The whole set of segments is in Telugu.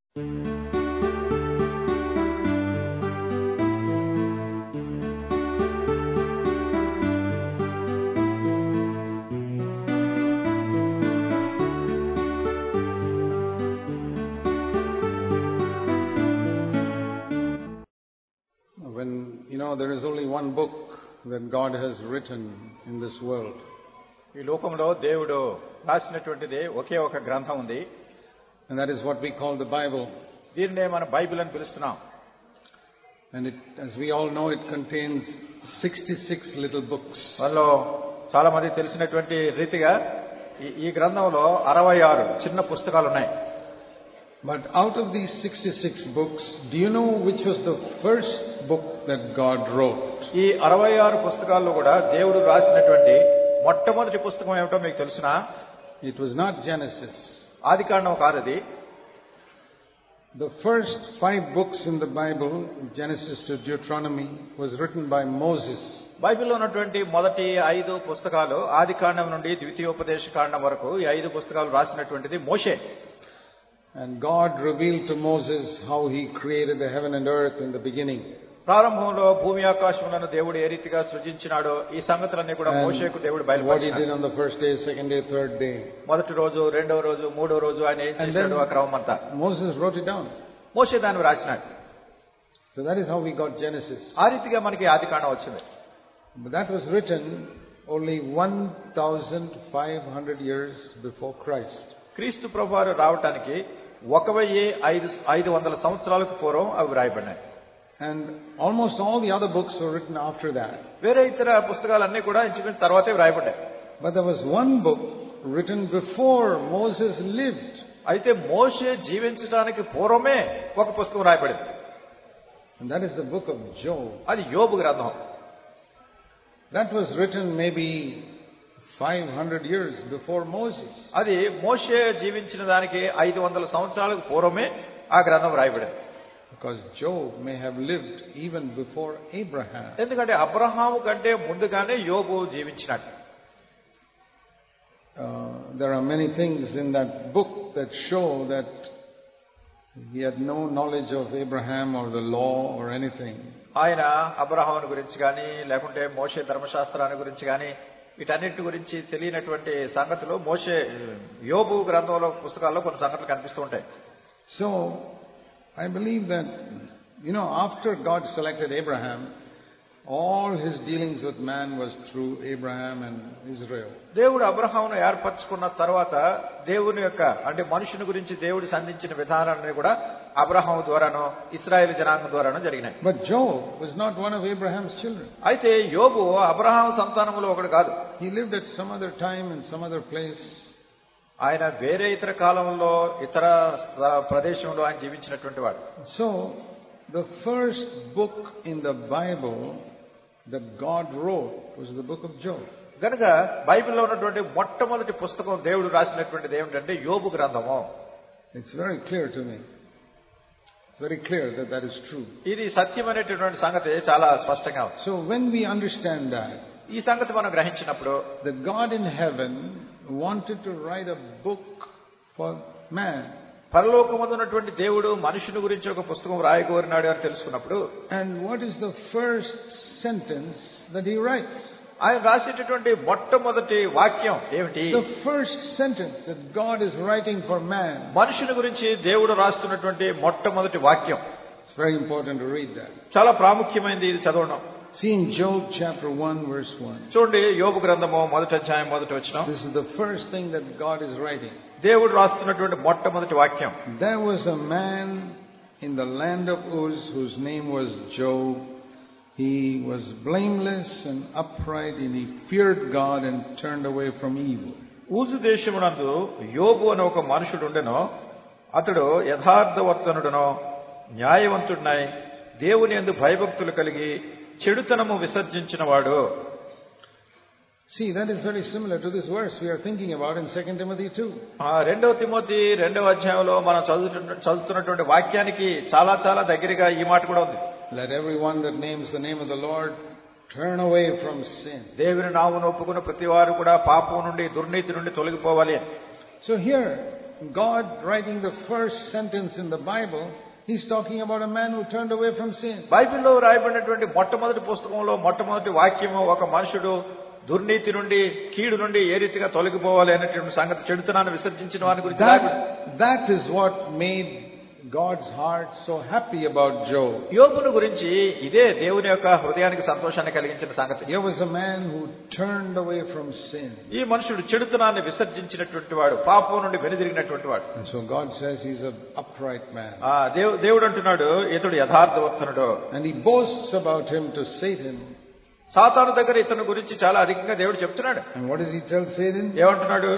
There is only one book that God has written in this world. ఈ లోకంలో దేవుడు రాసినటువంటిది ఒకే ఒక గ్రంథం ఉంది. And that is what we call the Bible. దీన్నే మనం బైబిల్ అని పిలుస్తున్నాం. And as we all know, it contains 66 little books. వాళ్ళలో చాలా మంది తెలిసినటువంటి రీతిగా ఈ గ్రంథంలో 66 చిన్న పుస్తకాలు ఉన్నాయి. But out of these 66 books, do you know which was the first book that God wrote? ఈ 66 పుస్తకాల్లో కూడా దేవుడు రాసినటువంటి మొట్టమొదటి పుస్తకం ఏమిటో మీకు తెలుసునా? It was not Genesis. ఆదికాండం కాదది. The first 5 books in the Bible, Genesis to Deuteronomy, was written by Moses. బైబిల్లో ఉన్నటువంటి మొదటి 5 పుస్తకాలు ఆదికాండం నుండి ద్వితీయోపదేశ కాండం వరకు ఈ 5 పుస్తకాలు రాసినటువంటిది మోషే. And God revealed to Moses how he created the heaven and earth in the beginning. ప్రారంభంలో భూమి ఆకాశములను దేవుడు ఏ రీతిగా సృజించినాడో ఈ సంగతులన్నీ కూడా మోషేకు దేవుడు బయలుపరిచాడు. What he did on the first day, second day, third day. మొదటి రోజు, రెండవ రోజు, మూడవ రోజు ఆయన ఏం చేశాడు ఆ క్రమం అంతా. Moses wrote it down. మోషే దాన్ని రాసినాడు. So that is how we got Genesis. ఆ రీతిగా మనకి ఆదికాండం వచ్చింది. But that was written only 1500 years before Christ. క్రీస్తు ప్రభువారు రావటానికి 1500 సంవత్సరాలకు పూర్వం అవి రాయబడినాయి. And almost all the other books were written after that. వేరే ఇతర పుస్తకాలన్నీ కూడా ఇంచుమించు తర్వాతే రాయబడ్డాయి. But there was one book written before Moses lived. అయితే మోషే జీవించడానికి పూర్వమే ఒక పుస్తకం రాయబడింది. And that is the book of Job. అది యోబు గ్రంథం. That was written maybe 500 years before Moses. అది మోషే జీవించిన దానికి 500 సంవత్సరాలకు పూర్వమే ఆ గ్రంథం రాయబడింది. Because Job may have lived even before Abraham. ఎందుకంటే అబ్రహాము కంటే ముందుగానే యోబు జీవించినాడు. There are many things in that book that show that he had no knowledge of Abraham or the law or anything. ఆయన అబ్రహాముని గురించి కానీ లేకుంటే మోషే ధర్మశాస్త్రాన్ని గురించి కానీ వీటన్నిటి గురించి తెలియనటువంటి సంగతులు మోషే యోబు గ్రంథంలో పుస్తకాల్లో కొన్ని సంగతులు కనిపిస్తూ ఉంటాయి. So I believe that, after God selected Abraham, all his dealings with man was through Abraham and Israel. దేవుడు అబ్రహామును ఏర్పరచుకున్న తర్వాత దేవుని యొక్క అంటే మనుషుని గురించి దేవుడు సంధించిన విధానాన్ని కూడా అబ్రహాము ద్వారానో ఇశ్రాయేలు జనాంగం ద్వారానో జరిగినాయి. But Job was not one of Abraham's children. అయితే యోబు అబ్రహాము సంతానంలో ఒకడు కాదు. He lived at some other time in some other place. ఆయన వేరే ఇతర కాలంలో ఇతర ప్రదేశంలో ఆయన జీవించినటువంటి వాడు. So the first book in the Bible that God wrote was the book of Job. గనుక బైబిల్లో ఉన్నటువంటి మొట్టమొదటి పుస్తకం దేవుడు రాసినటువంటిది ఏమిటంటే యోబు గ్రంథము. It's very clear to me. It's very clear that is true. ఇది సత్యమైనటువంటి సంగతి చాలా స్పష్టంగా ఉంది. So when we understand that, ఈ సంగతి మనం గ్రహించినప్పుడు that God in heaven wanted to write a book for man. పరలోకమందు ఉన్నటువంటి దేవుడు మనుషుని గురించి ఒక పుస్తకం రాయగోరినాడు అని తెలుసుకున్నప్పుడు, and what is the first sentence that he writes? ఆయన రాసేటటువంటి మొట్టమొదటి వాక్యం ఏమిటి? The first sentence that God is writing for man. మనుషుని గురించి దేవుడు రాస్తున్నటువంటి మొట్టమొదటి వాక్యం. It's very important to read that. చాలా ప్రాముఖ్యమైనది ఇది చదవడం. See in Job chapter 1 verse 1. చూడండి యోబు గ్రంథము 1వ అధ్యాయం 1వ వచనం. This is the first thing that God is writing. దేవుడు రాస్తున్నటువంటి మొట్టమొదటి వాక్యం. There was a man in the land of Uz whose name was Job. He was blameless and upright, and he feared God and turned away from evil. Uz దేశమునందు యోబు అనే ఒక మనుషుడు ఉండెను. అతడు యథార్థవర్తనుడునో న్యాయవంతుడినై దేవుని యందు భయభక్తులు కలిగి చెడుతనము విసర్జించినవాడు. See, that is very similar to this verse we are thinking about in 2 Timothy 2. 2 Timothy 2వ అధ్యాయంలో మనం చదువుతున్నటువంటి వాక్యానికి చాలా చాలా దగ్గరగా ఈ మాట కూడా ఉంది. Let everyone that names the name of the Lord turn away from sin. దేవుని నామమును ఒప్పుకున్న ప్రతి వారు కూడా పాపం నుండి దుర్నీతి నుండి తొలగిపోవాలి. So here God writing the first sentence in the Bible, he's talking about a man who turned away from sin. బైబిల్లో రాయబడినటువంటి మొట్టమొదటి పుస్తకంలో మొట్టమొదటి వాక్యము ఒక మనుషుడు దుర్నీతి నుండి కీడు నుండి ఏ రీతిగా తొలగిపోవాలి అనేటువంటి సంగతి, చెడుతనాన్ని విసర్జించిన వారి గురించి. That is what made God's heart so happy about Job. యోబును గురించి ఇదే దేవుని యొక్క హృదయానికి సంతోషాన్ని కలిగించిన సంగతి. Here was a man who turned away from sin. ఈ మనుషుడు చెడుతనాన్ని విసర్జించినటువంటి వాడు, పాపం నుండి వెనుదిరిగినటువంటి వాడు. And so God says he's an upright man. దేవుడు అంటున్నాడు ఇతడు యథార్థవంతుడు. And he boasts about him to Satan. సాతాను దగ్గర ఇతని గురించి చాలా అధికంగా దేవుడు చెప్తున్నాడు. And what does he tell Satan? ఏమంటున్నాడు?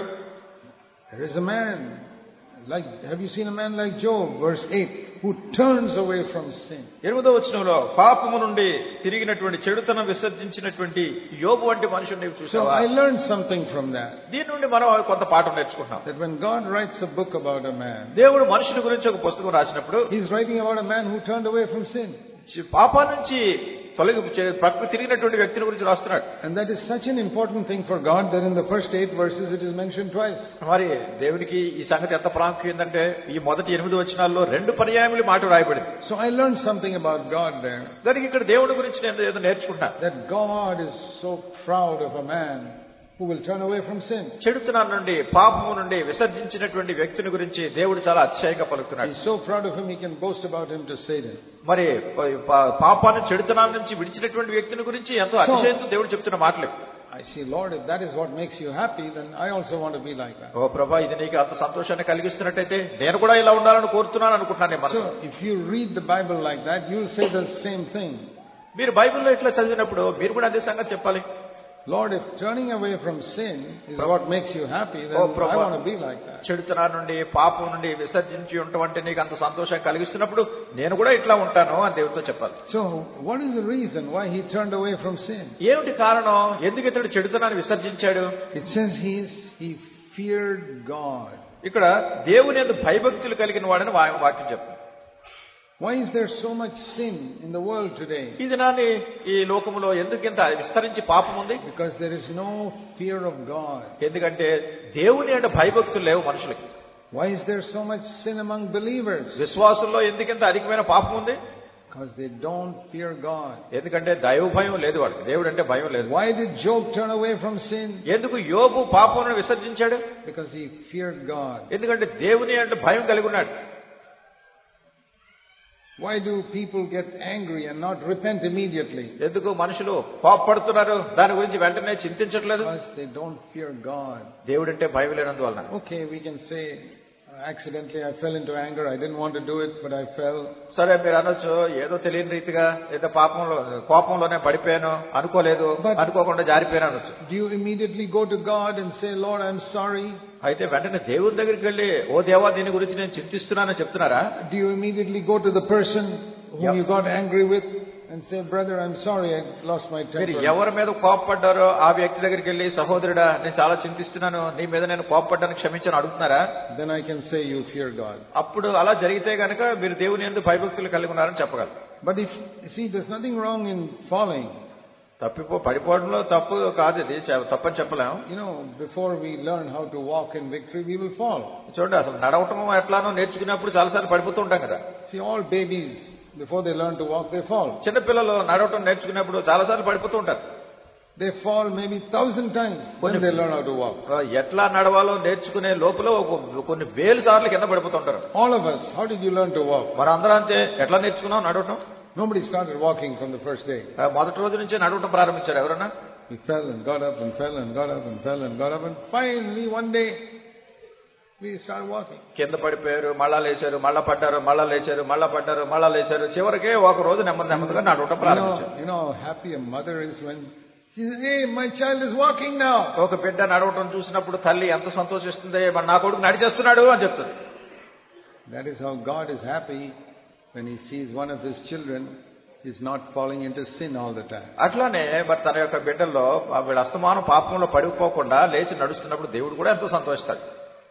There is a man like, have you seen a man like Job, verse 8, who turns away from sin. 8వ వచనంలో పాపము నుండి తిరిగినటువంటి చెడుతనం విసర్జించినటువంటి యోబు వంటి మనుషుని చూసావా? So I learned something from that. దీని నుండి మనం కొంత పాఠం నేర్చుకుంటాం. That when God writes a book about a man, దేవుడు మనుషుని గురించి ఒక పుస్తకం రాసినప్పుడు he's writing about a man who turned away from sin. పాపా నుంచి తొలగి ప్రక్కకు తిరిగినటువంటి వ్యక్తిని గురించి రాస్తున్నాడు. And that is such an important thing for God that in the first 8 verses it is mentioned twice. మరి దేవునికి ఈ సంగతి ఎంత ప్రాముఖ్యం ఏంటంటే ఈ మొదటి 8 వచనాల్లో 2 పర్యాయములు మాట రాయబడింది. So I learned something about God there. దానికి ఇక్కడ దేవుడి గురించి నేను ఏదో నేర్చుకుంటా. That God is so proud of a man who will turn away from sin. చెడుతనం నుండి పాపము నుండి విసర్జించినటువంటి వ్యక్తిని గురించి దేవుడు చాలా అతిశయంగా పలుకుతున్నాడు. He's so proud of him he can boast about him to Satan. మరి పాపాన్ని చెడుతనాన్ని నుంచి విడిచినటువంటి వ్యక్తిని గురించి ఎంతో అతిశయంతో దేవుడు చెప్తున్న మాటలు. I see, Lord, if that is what makes you happy, then I also want to be like that. ఓ ప్రభా, ఇది నీకు అంత సంతోషాన్ని కలిగిస్తున్నట్టయితే నేను కూడా ఇలా ఉండాలని కోరుతున్నాను అనుకుంటున్నాను. So if you read the Bible like that, you'll say the same thing. మీరు బైబిల్లో ఇట్లా చదివినప్పుడు మీరు కూడా అదే సంగతి చెప్పాలి. Lord, if turning away from sin is what makes you happy, then I want to be like that. చెడుతనం నుండి పాపం నుండి విసర్జించి ఉండటం నీకు అంత సంతోషం కలిగిస్తున్నప్పుడు నేను కూడా ఇట్లా ఉంటాను అని దేవుడితో చెప్పాలి. So what is the reason why he turned away from sin? ఏమిటి కారణం? ఎందుకు ఇతడు చెడుతనాన్ని విసర్జించాడు? It says he feared God. ఇక్కడ దేవుని యందు భయభక్తులు కలిగిన వాడని వాక్యం చెప్తుంది. Why is there so much sin in the world today? ఈ దినాన్ని ఈ లోకములో ఎందుకింత విస్తరించి పాపం ఉంది? Because there is no fear of God. ఎందుకంటే దేవుని యందు భయభక్తులు లేవు మనుషులకి. Why is there so much sin among believers? విశ్వాసుల్లో ఎందుకింత అధికమైన పాపం ఉంది? Because they don't fear God. ఎందుకంటే దైవ భయం లేదు వాళ్ళకి, దేవుడు అంటే భయం లేదు. Why did Job turn away from sin? ఎందుకు యోబు పాపమును విసర్జించాడు? Because he feared God. ఎందుకంటే దేవుని యందు భయం కలిగి ఉన్నాడు. Why do people get angry and not repent immediately? ఎందుకు మనుషులు కోపపడుతున్నారు, దాని గురించి వెంటనే చింతించట్లేదు? Because they don't fear God. దేవుడంటే భయం లేనందువలన. Okay, we can say accidentally I fell into anger. I didn't want to do it, but I fell. సరే, మీరు అనొచ్చు ఏదో తెలియని రీతిగా ఏదో కోపంలోనే పడిపోయాను, అనుకోలేదు, అనుకోకుండా జారిపోయాను అనొచ్చు. Do you immediately go to God and say, Lord, I'm sorry? అయితే వెంటనే దేవుని దగ్గరికి వెళ్ళి ఓ దేవా దీని గురించి నేను చింతిస్తున్నానని చెప్తున్నారా? Do you immediately go to the person whom you got angry with and say, brother, I'm sorry, I lost my temper? మీరు ఎవరి మీద కోపపడ్డారో ఆ వ్యక్తి దగ్గరికి వెళ్ళి, సహోదరుడా నేను చాలా చింతిస్తున్నాను, నీ మీద నేను కోపపడ్డాను, క్షమించని అడుగుతున్నారా? Then I can say you fear God. అప్పుడు అలా జరిగితే గనక మీరు దేవుని యందు భయభక్తులు కలిగి ఉన్నారని చెప్పగలరు. But if see, there's nothing wrong in falling. పడిపోవడంలో తప్పు కాదు, ఇది తప్పని చెప్పలేము. You know, before we learn how to walk in victory, we will fall. చూడండి, అసలు నడవటం ఎట్లానో నేర్చుకున్నప్పుడు చాలాసార్లు పడిపోతూ ఉంటాం కదా. See, all babies, before they learn to walk, they fall. చిన్నపిల్లలు నడవటం నేర్చుకున్నప్పుడు చాలాసార్లు పడిపోతూ ఉంటారు. They fall maybe 1,000 times when they learn how to walk. ఎట్లా నడవాలో నేర్చుకునే లోపల కొన్ని వేల సార్లు కింద పడిపోతూ ఉంటారు. All of us, how did you learn to walk? మరి అందరూ అంతే, ఎట్లా నేర్చుకున్నాం నడవటం? Nobody started walking from the first day. మొదటి రోజు నుంచే నడవటం ప్రారంభించారు ఎవరన్నా? We fell and got up and fell and got up and fell and got up, and finally one day we started walking. కింద పడిపోయారు, మళ్ళా లేచారు, మళ్ళా పడ్డారు, మళ్ళా లేచారు, మళ్ళా పడ్డారు, మళ్ళా లేచారు, చివరికే ఒక రోజు నెమ్మదిగా నడవటం ప్రారంభించారు. You know how happy a mother is when she says, hey, my child is walking now. ఒక బిడ్డ నడవటం చూసినప్పుడు తల్లి ఎంత సంతోషిస్తుంది, మరి నా కొడుకు నడిచేస్తున్నాడు అని చెప్తుంది. That is how God is happy when he sees one of his children is not falling into sin all the time. అట్లానే మరి తన యొక్క బిడ్డల్లో వీళ్ళ అస్తమానం పాపంలో పడిపోకుండా లేచి నడుస్తున్నప్పుడు దేవుడు కూడా ఎంతో సంతోషిస్తాడు.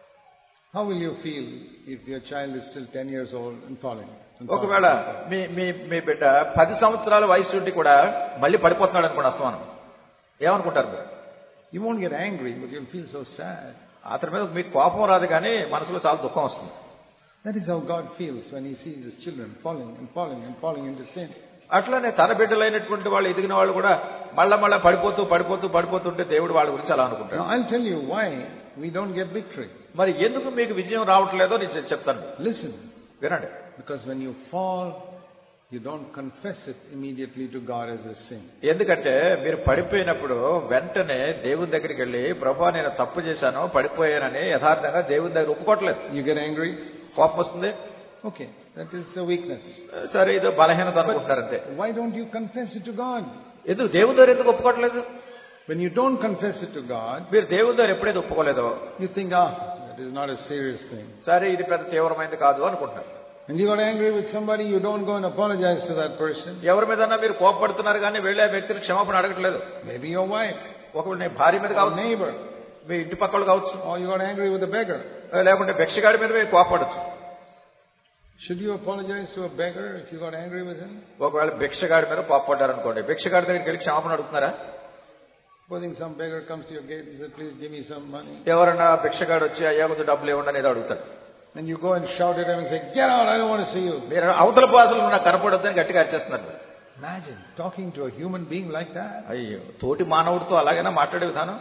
How will you feel if your child is still 10 years old and falling? ఒకవేళ మీ బిడ్డ 10 సంవత్సరాల వయసు నుండి కూడా మళ్ళీ పడిపోతున్నాడు అనుకోండి అస్తమానం, ఏమనుకుంటారు మీరు? You won't get angry, but you'll feel so sad. అతని మీద మీకు కోపం రాదు కానీ మనసులో చాలా దుఃఖం వస్తుంది. That is how God feels when he sees his children falling and falling and falling into sin. అట్లానే తన బిడ్డలైనటువంటి వాళ్ళు ఎదిగిన వాళ్ళు కూడా మళ్ళా పడిపోతుంటే దేవుడు వాళ్ళ గురించి అలా అనుకుంటాడు. Now I'll tell you why we don't get victory. మరి ఎందుకు మీకు విజయం రావట్లేదో నేను చెప్తాను. Listen. వినండి. Because when you fall, you don't confess it immediately to God as a sin. ఎందుకంటే మీరు పడిపోయినప్పుడు వెంటనే దేవుని దగ్గరికి వెళ్ళి ప్రభువా నేను తప్పు చేశాను పడిపోయానని యథార్థంగా దేవుని దగ్గర ఒప్పుకోవట్లేదు. You get angry, కోపం వస్తుంది. Okay, that is a weakness. సరే ఇది బలహీనత అనుకుంటారంతే. Why don't you confess it to God? ఎందుకు దేవుని దగ్గర ఎందుకు ఒప్పుకోవట్లేదు? When you don't confess it to God, మీరు దేవుని దగ్గర ఎప్పుడైతే ఒప్పుకోలేదో you think, that is not a serious thing. సరే ఇది పెద్ద తీవ్రమైనది కాదు అనుకుంటున్నారు. And you got angry with somebody, you don't go and apologize to that person. ఎవరి మీదన్నా మీరు కోపపడుతున్నారు కానీ వెళ్ళి ఆ వ్యక్తిని క్షమాపణ అడగట్లేదు. Maybe your wife, ఒకవేళ నీ భార్య మీద కావచ్చు, neighbor, మీ ఇంటి పక్కలు కావచ్చు, or you got angry with the beggar. లేకుంటే భిక్షగాడి మీద మీరు కోపపడచ్చు. Should you apologize to a beggar if you got angry with him? ఒకవేళ భిక్షగాడి మీద కోపపడ్డారనుకోండి, భిక్షగాడి దగ్గరికి వెళ్ళి క్షమాపణ అడుగుతున్నారా? Supposing some beggar comes to your gate and says, please give me some money. ఎవరన్నా భిక్షగాడు వచ్చి అయ్యా కొంచెం డబ్బులు ఇవ్వండి అనేది అడుగుతాడు. And you go and shout at him and say, get out, I don't want to see you. మీరు అవతల భాషలు నాకు కనపడొద్దని గట్టిగా అరిచేస్తున్నారు. Imagine talking to a human being like that. అయ్యో, తోటి మానవుడితో అలాగైనా మాట్లాడే విధానం.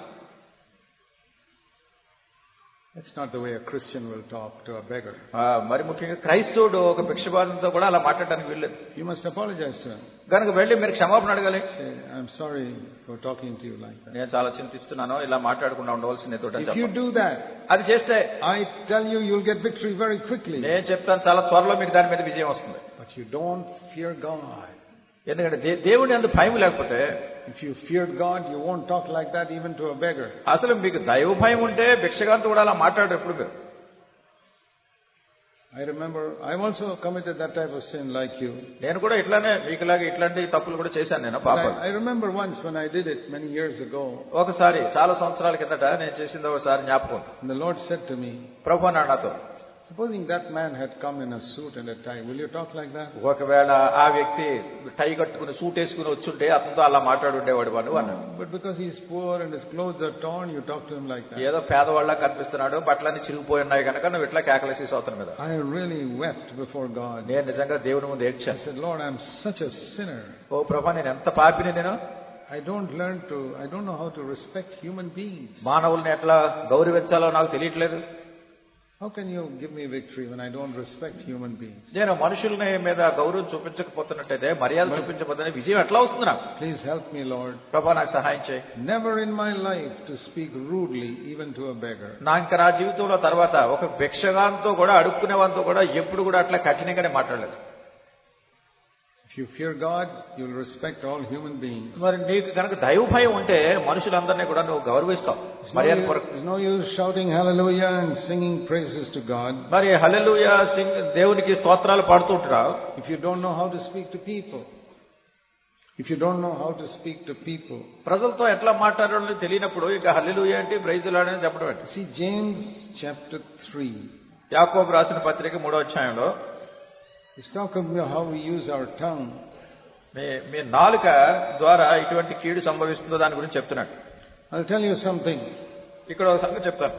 That's not the way a Christian will talk to a beggar. మరి ముఖ్యంగా క్రైస్తవుడు ఒక భిక్షగాడితో కూడా అలా మాట్లాడడానికి వీల్లేదు. You must apologize to him. కనుక వెళ్ళి మీరు క్షమాపణ అడగాలి. Say, I'm sorry for talking to you like that. నేను చాలా చింతిస్తున్నాను, ఇలా మాట్లాడకుండా ఉండవలసింది. If you do that, అది చేస్తే I tell you, you'll get victory very quickly. నేను చెప్తాను చాలా త్వరలో మీకు దాని మీద విజయం వస్తుంది. But you don't fear God. ఎందుకంటే దేవుని అందు భయం లేకపోతే, if you feared God, you won't talk like that even to a beggar. అసలు మీకు దైవ భయం ఉంటే భిక్షగాంతో కూడా అలా మాట్లాడరు ఎప్పుడు మీరు. I remember I've also committed that type of sin like you. నేను కూడా ఇట్లానే మీకులాగా ఇట్లాంటి తప్పులు కూడా చేశాను నేను పాపం. I remember once when I did it many years ago. ఒకసారి చాలా సంవత్సరాల కిందట నేను చేసింది ఒకసారి జ్ఞాపకం. The Lord said to me, ప్రభువు అన్నాడు నాతో, supposing that man had come in a suit and a tie, will you talk like that? ఒకవేళ ఆ వ్యక్తి టై కట్టుకుని సూట్ వేసుకుని వచ్చుంటే అతనితో అలా మాట్లాడుండేవాడు వాడు అన్నాడు. But because he's poor and his clothes are torn, you talk to him like that. ఏదో పేదవాళ్ళ కనిపిస్తున్నాడు, బట్టలన్నీ చిరిగిపోయి ఉన్నాయి కనుక నువ్వు ఇట్లా కేకలేసేసి అవుతాను మీద. I really wept before God. నేను నిజంగా దేవుని ముందు ఏడ్చాను. I said, Lord, I'm such a sinner. ఓ ప్రభా, నేను ఎంత పాపిని నేను. I don't know how to respect human beings. మానవుల్ని ఎట్లా గౌరవించాలో నాకు తెలియట్లేదు. How can you give me victory when I don't respect human beings? నేను మనుషుల్ని మీద గౌరవం చూపించకపోతున్నట్టయితే, మర్యాద చూపించకపోతే విజయం ఎట్లా వస్తుంది నాకు? Please help me, Lord. ప్రభా నాకు సహాయం చేయి. Never in my life to speak rudely even to a beggar. నా జీవితంలో తర్వాత ఒక భిక్షగాంతో కూడా అడుక్కునే వాంతో కూడా ఎప్పుడు కూడా అట్లా కఠినంగానే మాట్లాడలేదు. If you fear God, you will respect all human beings. మరి నీకు కనుక దైవ భయం ఉంటే మనుషులందరినీ కూడా నువ్వు గౌరవిస్తావు. There's no use shouting hallelujah and singing praises to God. మరి హల్లెలూయా దేవునికి స్తోత్రాలు పాడుతుంటావు. If you don't know how to speak to people. If you don't know how to speak to people. ప్రజలతో ఎట్లా మాట్లాడాలో తెలియనప్పుడు ఇక హల్లెలూయా అంటే ప్రైజ్ ది లార్డ్ అని చెప్పడం ఏంటి? See James chapter 3. యాకోబు రాసిన పత్రిక 3వ అధ్యాయంలో He's talking about how we use our tongue. మీ నాలుక ద్వారా ఇటువంటి కీడు సంభవిస్తుందో దాని గురించి చెప్తున్నాడు. I'll tell you something. ఇక్కడ ఒక సంగతి చెప్తాను.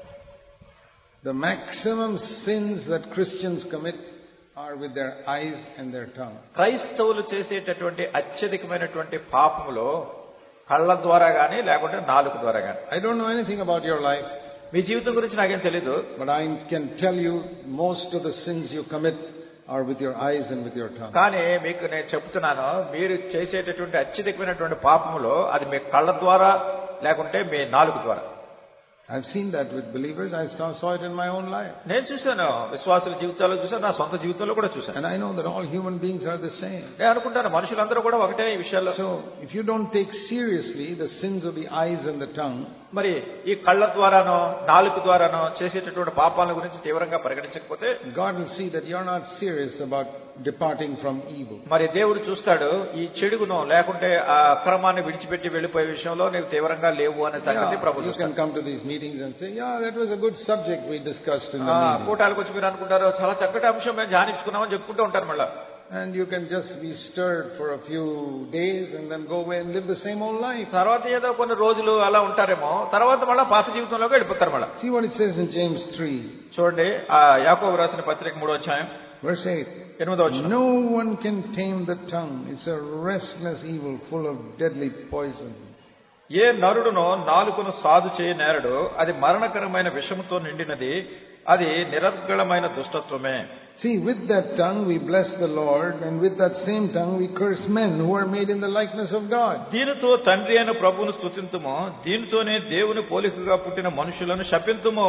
The maximum sins that Christians commit are with their eyes and their tongue. క్రైస్తవులు చేసేటటువంటి అత్యధికమైనటువంటి పాపములో కళ్ళ ద్వారా గానీ లేకుంటే నాలుక ద్వారా గానీ. I don't know anything about your life. మీ జీవితం గురించి నాకేం తెలీదు. But I can tell you most of the sins you commit are with your eyes and with your tongue. కానీ మీకు నేను చెప్తున్నాను, మీరు చేసేటటువంటి అత్యధికమైనటువంటి పాపములో అది మీ కళ్ళ ద్వారా లేకుంటే మీ నాలుక ద్వారా. I've seen that with believers. I saw it in my own life. నేను చూశాను, విశ్వాసుల జీవితాల్లో చూశాను, నా సొంత జీవితంలో కూడా చూశాను. And I know that all human beings are the same. నేను అనుకుంటాను మనుషులందరూ కూడా ఒకటే ఈ విషయాల్లో. So if you don't take seriously the sins of the eyes and the tongue, మరి ఈ కళ్ళ ద్వారానో నాలుక ద్వారానో చేసేటటువంటి పాపాల గురించి తీవ్రంగా పరిగణించకపోతే God will see that you're not serious about departing from evil. మరి దేవుడు చూస్తాడు ఈ చెడుగును లేకుంటే ఆ అక్రమాన్ని విడిచిపెట్టి వెళ్ళిపోయే విషయంలో నీవు తీవ్రంగా లేవు అనే సంగతి ప్రభువు చూస్తాడు. You can come to these meetings and say, yeah, that was a good subject we discussed in the meeting. కూటాలకు వచ్చి మీరు అనుకుంటారు చాలా చక్కటి అంశం మేము ధ్యానించుకున్నామని చెప్పుకుంటూ ఉంటారు మళ్ళా. And you can just be stirred for a few days and then go away and live the same old life. తర్వాత ఏదో కొన్ని రోజులు అలా ఉంటారేమో, తర్వాత మళ్ళీ పాత జీవితంలోకి వెళ్ళిపోతారు మళ్ళీ. See what it says in James 3. చూడండి ఆ యాకోబు రాసిన పత్రిక 3వ అధ్యాయం Verse 8. 8వ వచనం. No one can tame the tongue. It's a restless evil full of deadly poison. ఏ నరుడునో నాలుకను సాధు చేయనేరడు, అది మరణకరమైన విషముతో నిండినది, అది నిరర్గళమైన దుష్టత్వమే. See, with that tongue we bless the Lord, and with that same tongue we curse men who are made in the likeness of God. దీనితో తండ్రి అయిన ప్రభువును స్తుతింతుము, దీనితోనే దేవుని పోలికగా పుట్టిన మనుషులను శపింతుము.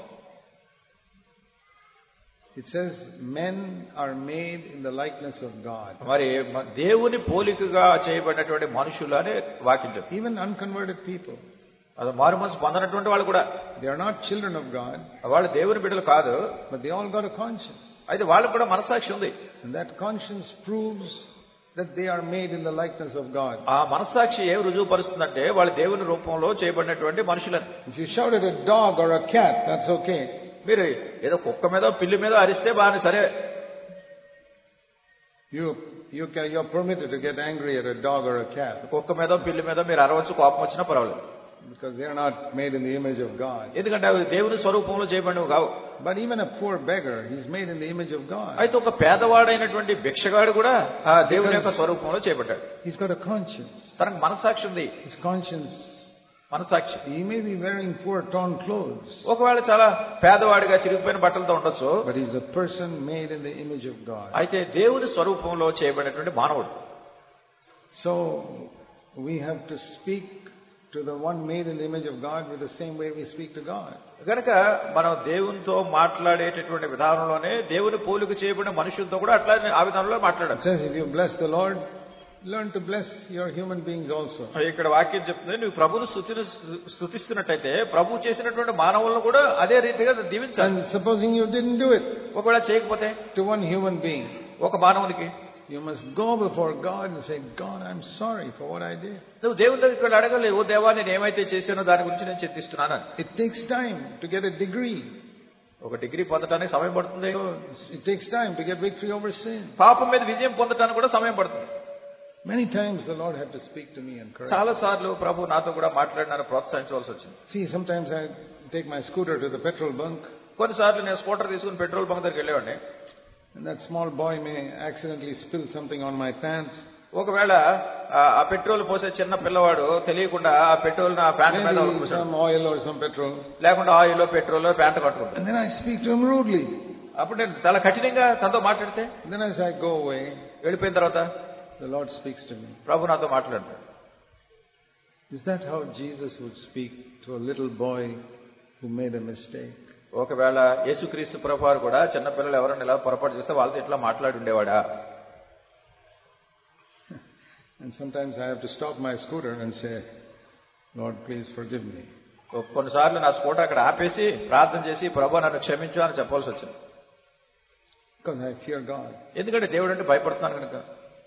It says men are made in the likeness of God. మరి దేవుని పోలికగా చేయబడినటువంటి మనుషులు అనే వాక్యం చెప్తుంది. Even unconverted people. అది మారు మనసు పొందనటువంటి వాళ్ళు కూడా, they are not children of God, వాళ్ళు దేవుని బిడ్డలు కాదు, but they all got a conscience. అయితే వాళ్ళకు కూడా మనస్సాక్షి ఉంది. And that conscience proves that they are made in the likeness of God. ఆ మనస్సాక్షి ఏం రుజువుపరుస్తుందంటే వాళ్ళు దేవుని రూపంలో చేయబడినటువంటి మనుషులని. If you shout at a dog or a cat, that's okay. మీరు ఏదో కుక్క మీద పిల్లి మీద అరిస్తే బాగానే సరే. You're permitted to get angry at a dog or a cat. కుక్క మీద పిల్లి మీద మీరు అరవచ్చు, కోపం వచ్చినా పర్వాలేదు. Because they are not made in the image of God. ఎందుకంటే అవి దేవుని స్వరూపంలో చేయబడినవి కావు. But even a poor beggar, he's made in the image of God. అయితే ఒక పేదవాడైనటువంటి భిక్షగాడు కూడా ఆ దేవుని యొక్క స్వరూపంలో చేయబడ్డాడు. He's got a conscience. తనకు మనస్సాక్షి ఉంది. His conscience, మనస్సాక్షి. he may be wearing poor torn clothes. ఒకవేళ చాలా పేదవాడిగా చిరిగిపోయిన బట్టలతో ఉండొచ్చు. But he's a person made in the image of God. అయితే దేవుని స్వరూపంలో చేయబడినటువంటి మానవుడు. So we have to speak to the one made in the image of God with the same way we speak to God. గనుక మనం దేవునితో మాట్లాడేటటువంటి విధానంలోనే దేవుని పోలిక చేయబడిన మనుషులతో కూడా అట్లా ఆ విధానంలో మాట్లాడాలి. It says if you bless the Lord, learn to bless your human beings also. ఇక్కడ వాక్యం చెప్తుంది, నువ్వు ప్రభువును స్తుతిస్తున్నట్టయితే ప్రభు చేసినటువంటి మానవులను కూడా అదే రీతిగా దీవించాలి. And supposing you didn't do it, ఒకవేళ చేయకపోతే to one human being, ఒక మానవునికి you must go before God and say, God, I'm sorry for what I did. నువ్వు దేవుని దగ్గర అడగలే, ఓ దేవా నేను ఏమైతే చేశానో దాని గురించి నేను చింతిస్తున్నాను. It takes time to get a degree. ఒక డిగ్రీ పొందడానికి సమయం పడుతుంది. So it takes time to get victory over sin. పాపం మీద విజయం పొందడానికి కూడా సమయం పడుతుంది. Many times the Lord had to speak to me and correct. చాలా సార్లు ప్రభు నాతో కూడా మాట్లాడినారు, ప్రోత్సహించవలసి వచ్చింది. See, sometimes I take my scooter to the petrol bunk. కొన్నిసార్లు నేను స్కూటర్ తీసుకుని పెట్రోల్ బంక్ దగ్గరికి వెళ్ళేవాడిని. And that small boy may accidentally spill something on my pant. ఒకవేళ ఆ పెట్రోల్ పోసే చిన్న పిల్లవాడు తెలియకుండా ఆ పెట్రోల్ నా ప్యాంట్ మీద Maybe some oil or some petrol. లేకుండా ఆయిల్ పెట్రోల్ ప్యాంట్ కట్టుకుంటాను. And then I speak to him rudely. అప్పుడు నేను చాలా కఠినంగా తనతో మాట్లాడితే, Then as I go away, వెళ్ళిపోయిన తర్వాత the Lord speaks to me. ప్రభు నాతో మాట్లాడతాడు. Is that how Jesus would speak to a little boy who made a mistake? ఒకవేళ యేసుక్రీస్తు ప్రభువారు కూడా చిన్నపిల్లలు ఎవరైనా ఇలా పొరపాటు చేస్తే వాళ్ళతో ఇట్లా మాట్లాడి ఉండేవాడా? And sometimes I have to stop my scooter and say, Lord, please forgive me. కొన్నిసార్లు నా స్కూటర్ అక్కడ ఆపేసి ప్రార్థన చేసి ప్రభు నన్ను క్షమించు అని చెప్పాల్సి వచ్చింది. Because I fear God. ఎందుకంటే దేవుడు అంటే భయపడుతున్నాను కనుక.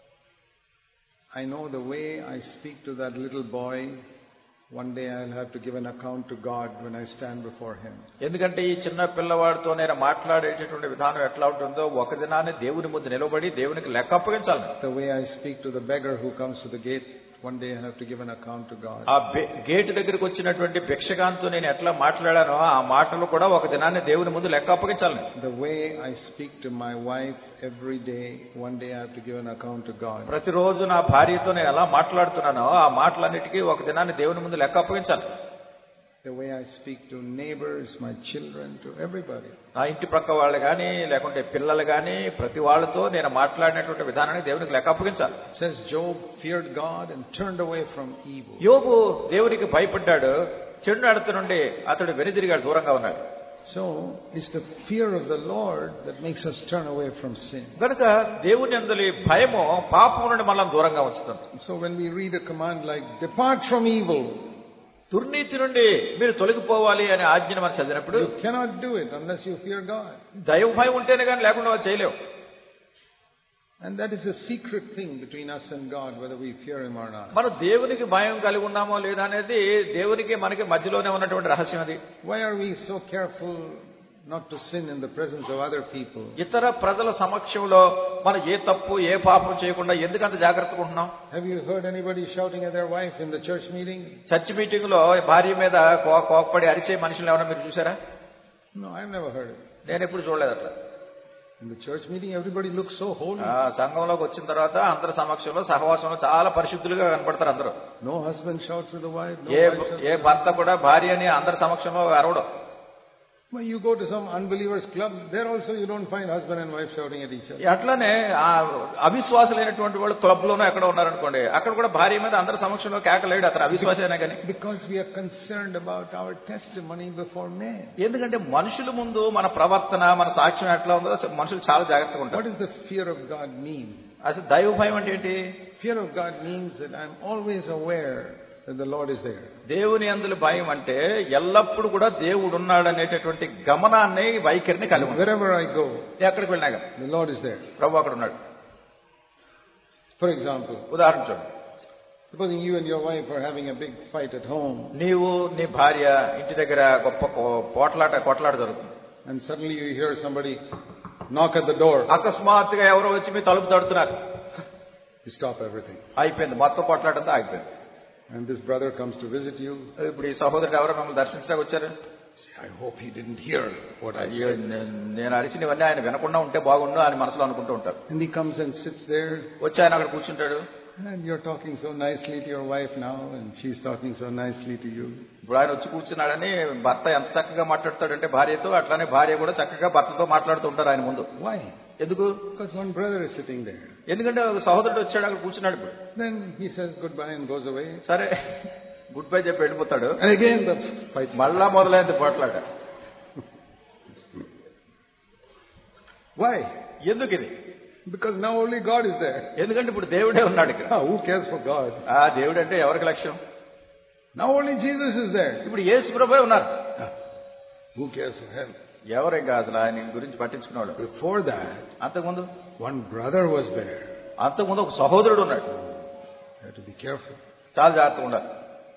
I know the way I speak to that little boy, one day I'll have to give an account to God when I stand before Him. ఎందుకంటే ఈ చిన్న పిల్లవాడితో నేను మాట్లాడేటటువంటి విధానం ఎట్లా ఉంటుందో ఒక దినాన్ని దేవుని ముందు నిలబడి దేవునికి లెక్క అప్పగించాలి. The way I speak to the beggar who comes to the gate, one day I have to give an account to God. ఆ గేట్ దగ్గరికి వచ్చినటువంటి భిక్షగాంతో నేను ఎట్లా మాట్లాడానో ఆ మాటలు కూడా ఒక దినాన్ని దేవుని ముందు లెక్క అప్పగించాలి. The way I speak to my wife every day, one day I have to give an account to God. ప్రతిరోజు నా భార్యతో నేను ఎలా మాట్లాడుతున్నానో ఆ మాటలన్నిటికీ ఒక దినాన్ని దేవుని ముందు లెక్క అప్పగించాలి. The way I speak to neighbors, my children, to everybody. నా ఇంటి ప్రక్క వాళ్ళు కానీ లేకుంటే పిల్లలు కానీ ప్రతి వాళ్ళతో నేను మాట్లాడినటువంటి విధానాన్ని దేవునికి లెక్క అప్పగించాలి. It says Job feared God and turned away from evil. యోబు దేవునికి భయపడ్డాడు, చెడు నడత నుండి అతడు వెనుదిరిగాడు, దూరంగా ఉన్నాడు. So it's the fear of the Lord that makes us turn away from sin. కనుక దేవుని యందలి భయము పాపం నుండి మనల్ని దూరంగా ఉంచుతుంది. So when we read a command like depart from evil, దుర్నీతి నుండి మీరు తొలగిపోవాలి అనే ఆజ్ఞను మనం చదివినప్పుడు, you cannot do it unless you fear God. దైవ భయం ఉంటేనే కానీ లేకుండా వాళ్ళు చేయలేవు. And that is a secret thing between us and God, whether we fear Him or not. మనం దేవునికి భయం కలిగి ఉన్నామో లేదా అనేది దేవునికి మనకి మధ్యలోనే ఉన్నటువంటి రహస్యం అది. Why are we so careful not to sin in the presence of other people. ఇతర ప్రజల సమక్షంలో మనం ఏ తప్పు ఏ పాపం చేయకుండా ఎందుకంత జాగ్రత్తగా ఉంటున్నాం? Have you heard anybody shouting at their wife in the church meeting? Church meeting లో భార్య మీద కోపపడి అరిచే మనుషులు ఎవరైనా మీరు చూసారా? No, I've never heard it. నేను ఎప్పుడు చూడలేదు అట్లా. In the church meeting, everybody looks so holy. సంఘంలోకి వచ్చిన తర్వాత అందరి సమక్షంలో సహవాసంలో చాలా పరిశుద్ధులుగా కనపడతారు అందరూ. No husband shouts at the wife. ఏ భర్త కూడా భార్యని అందరి సమక్షంలో అరవడం. When you go to some unbelievers club, there also you don't find husband and wife shouting at each other. అట్లానే అవిశ్వాసులైనటువంటి వాళ్ళు క్లబ్ లోనో ఎక్కడ ఉన్నారనుకోండి, అక్కడ కూడా భార్య మీద అందరి సమక్షంలో కేకలేడు అతను అవిశ్వాసైనా కానీ. Because we are concerned about our testimony before men. ఎందుకంటే మనుషుల ముందు మన ప్రవర్తన మన సాక్ష్యం ఎట్లా ఉందో మనుషులు చాలా జాగ్రత్తగా ఉంటారు. What does the fear of God mean? అసలు దైవ భయం అంటే ఏంటి? Fear of God means that I'm always aware that the Lord is there. దేవుని యందు భయం అంటే ఎల్లప్పుడు కూడా దేవుడు ఉన్నాడు అనేటటువంటి గమనాన్ని వైఖరిని కలిగి. Wherever I go, ఎక్కడికి వెళ్ళినా the Lord is there. ప్రభువు అక్కడ ఉన్నాడు. For example, ఉదాహరణ చూడండి. Supposing you and your wife are having a big fight at home. నీవు నీ భార్య ఇంటి దగ్గర గొప్ప కొట్లాట జరుగుతుంది. And suddenly you hear somebody knock at the door. అకస్మాత్తుగా ఎవరో వచ్చి మీ తలుపు తడుతున్నారు. You stop everything. అయిపోయింది, మొత్తం కొట్లాటంతా అయిపోయింది. And this brother comes to visit you. ఇప్పుడు ఈ సహోదరుడు ఎవరో మమ్మల్ని దర్శించడానికి వచ్చారు. I hope he didn't hear what I said. నేను అరిసినవన్నీ ఆయన వినకుండా ఉంటే బాగుండు అని మనసులో అనుకుంటూ ఉంటారు. And he comes and sits there. వచ్చి ఆయన అక్కడ కూర్చుంటాడు. And you're talking so nicely to your wife now, and she's talking so nicely to you. ఇప్పుడు ఆయన వచ్చి కూర్చున్నాడని భర్త ఎంత చక్కగా మాట్లాడతాడంటే భార్యతో, అట్లానే భార్య కూడా చక్కగా భర్తతో మాట్లాడుతూ ఉంటారు ఆయన ముందు. Why? ఎందుకు? Because one brother is sitting there. ఎందుకంటే ఒక సహోదరుడు వచ్చాడు, అక్కడ కూర్చున్నాడు. ఇప్పుడు Then he says goodbye and goes away. సరే గుడ్ బై చెప్పి వెళ్ళిపోతాడు. And again the fight. మళ్ళా మొదలైంది పోట్లాట. Why? ఎందుకు ఇది? Because now only God is there. ఎందుకంటే ఇప్పుడు దేవుడే ఉన్నాడు ఇక్కడ. Who cares for God? దేవుడు అంటే ఎవరికి లక్ష్యం? Now only Jesus is there. ఇప్పుడు యేసు ప్రభువే ఉన్నారు. Who cares for him? ఎవరు ఇంకా అసలు ఆయన గురించి పట్టించుకున్నాడు? Before that, అంతకుముందు one brother was there. అంతకుముందు ఒక సహోదరుడు ఉన్నాడు. You have to be careful. చాలా జాగ్రత్తగా ఉండాలి.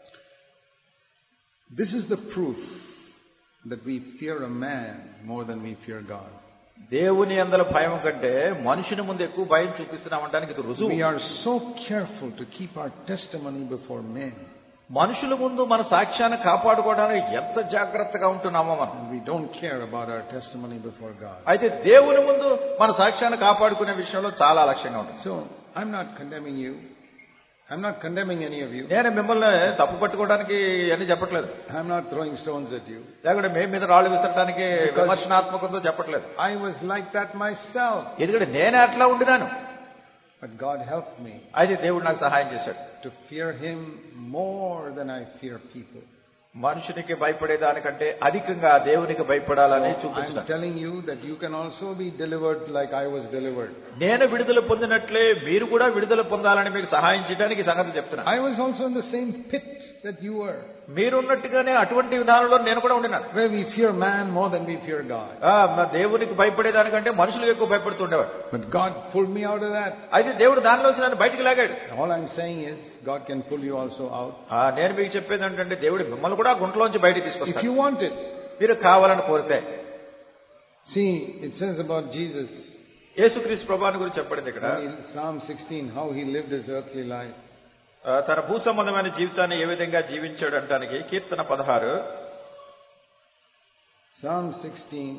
This is the proof that we fear a man more than we fear God. దేవుని యందల భయం కంటే మనుషుని ముందు ఎక్కువ భయం చూపిస్తున్నామంటానికి ఇది రుజువు. We are so careful to keep our testimony before men. మనుషుల ముందు మన సాక్ష్యాన్ని కాపాడుకోవడానికి ఎంత జాగ్రత్తగా ఉంటున్నామో మనం. We don't care about our testimony before God. అయితే దేవుని ముందు మన సాక్ష్యాన్ని కాపాడుకునే విషయంలో చాలా లక్ష్యంగా ఉంటుంది. So I'm not condemning you. I'm not condemning any of you. నేను మిమ్మల్ని తప్పు పట్టుకోవడానికి అని చెప్పట్లేదు. I'm not throwing stones at you. లేకుంటే మేము మీద రాళ్ళు విసరడానికి విమర్శనాత్మకంతో చెప్పట్లేదు. I was like that myself. ఎందుకంటే నేనే అట్లా ఉండినాను. But God helped me. అయితే దేవుడు నాకు సహాయం చేశాడు. To fear Him more than I fear people. మనుషునికి భయపడేదానికంటే అధికంగా దేవునికి భయపడాలని చూపించాను. I'm telling you that you can also be delivered like I was delivered. నేను విడుదల పొందినట్లే మీరు కూడా విడుదల పొందాలని మీకు సహాయం చేయడానికి సంగతి చెప్తున్నా. I was also in the same pit that you were. మీరున్నట్టుగానే అటువంటి విధానంలో నేను కూడా ఉండినాను. Where we fear man more than we fear God. దేవునికి భయపడేదానికంటే మనుషులకు ఎక్కువ భయపడుతుండేవాడు. But God pulled me out of that. అయితే దేవుడు దానిలోంచి నన్ను బయటికి లాగాడు. All I'm saying is God can pull you also out. నేను మీకు చెప్పేది ఏంటంటే దేవుడు మిమ్మల్ని కూడా గుంటలోంచి బయటికి తీసుకొస్తాడు. If you want it. మీరు కావాలని కోరితే. See, it says about Jesus. యేసుక్రీస్తు ప్రభువుని గురించి చెప్పబడింది ఇక్కడ. Psalm 16, how he lived his earthly life. తన భూ సంబంధమైన జీవితాన్ని ఏ విధంగా జీవించాడు అంటానికి కీర్తన 16. Psalm 16.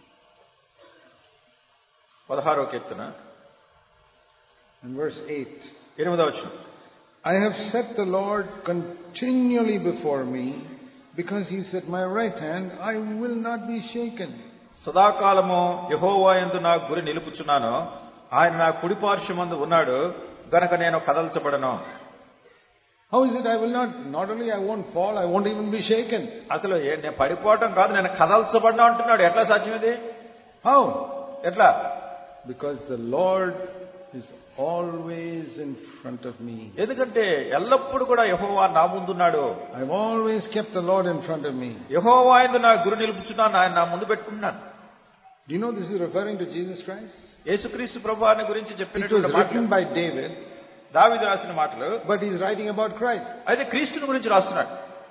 16వ కీర్తన. And verse 8. 8వ వచనం. I have set the Lord continually before me, because he is at my right hand, I will not be shaken. సదాకాలము యెహోవా యందు నా గురి నిలుపుచున్నాను, ఆయన నా కుడి పార్శ్వమందు ఉన్నాడు గనక నేను కదల్చబడను. How is it I will not only I won't fall, I won't even be shaken. అసలు నేను పడిపోవటం కాదు, నేను కదల్చబడను అంటున్నాడు. ఎట్లా సాధ్యం ఇది? How? ఎట్లా? Because the Lord is always in front of me. ఎందుకంటే ఎల్లప్పుడు కూడా యెహోవా నా ముందున్నాడు. I've always kept the Lord in front of me. యెహోవా యందు నా గురి నిలుపుచున్నాను, ఆయన నా ముందు పెట్టుకున్నాను. Do you know this is referring to Jesus Christ? యేసుక్రీస్తు ప్రభువుని గురించి చెప్పినటువంటి మాటలు. It was written by David. దావీదు రాసిన మాటలు. But he's writing about Christ. అయితే క్రీస్తుని గురించి రాస్తున్నాడు.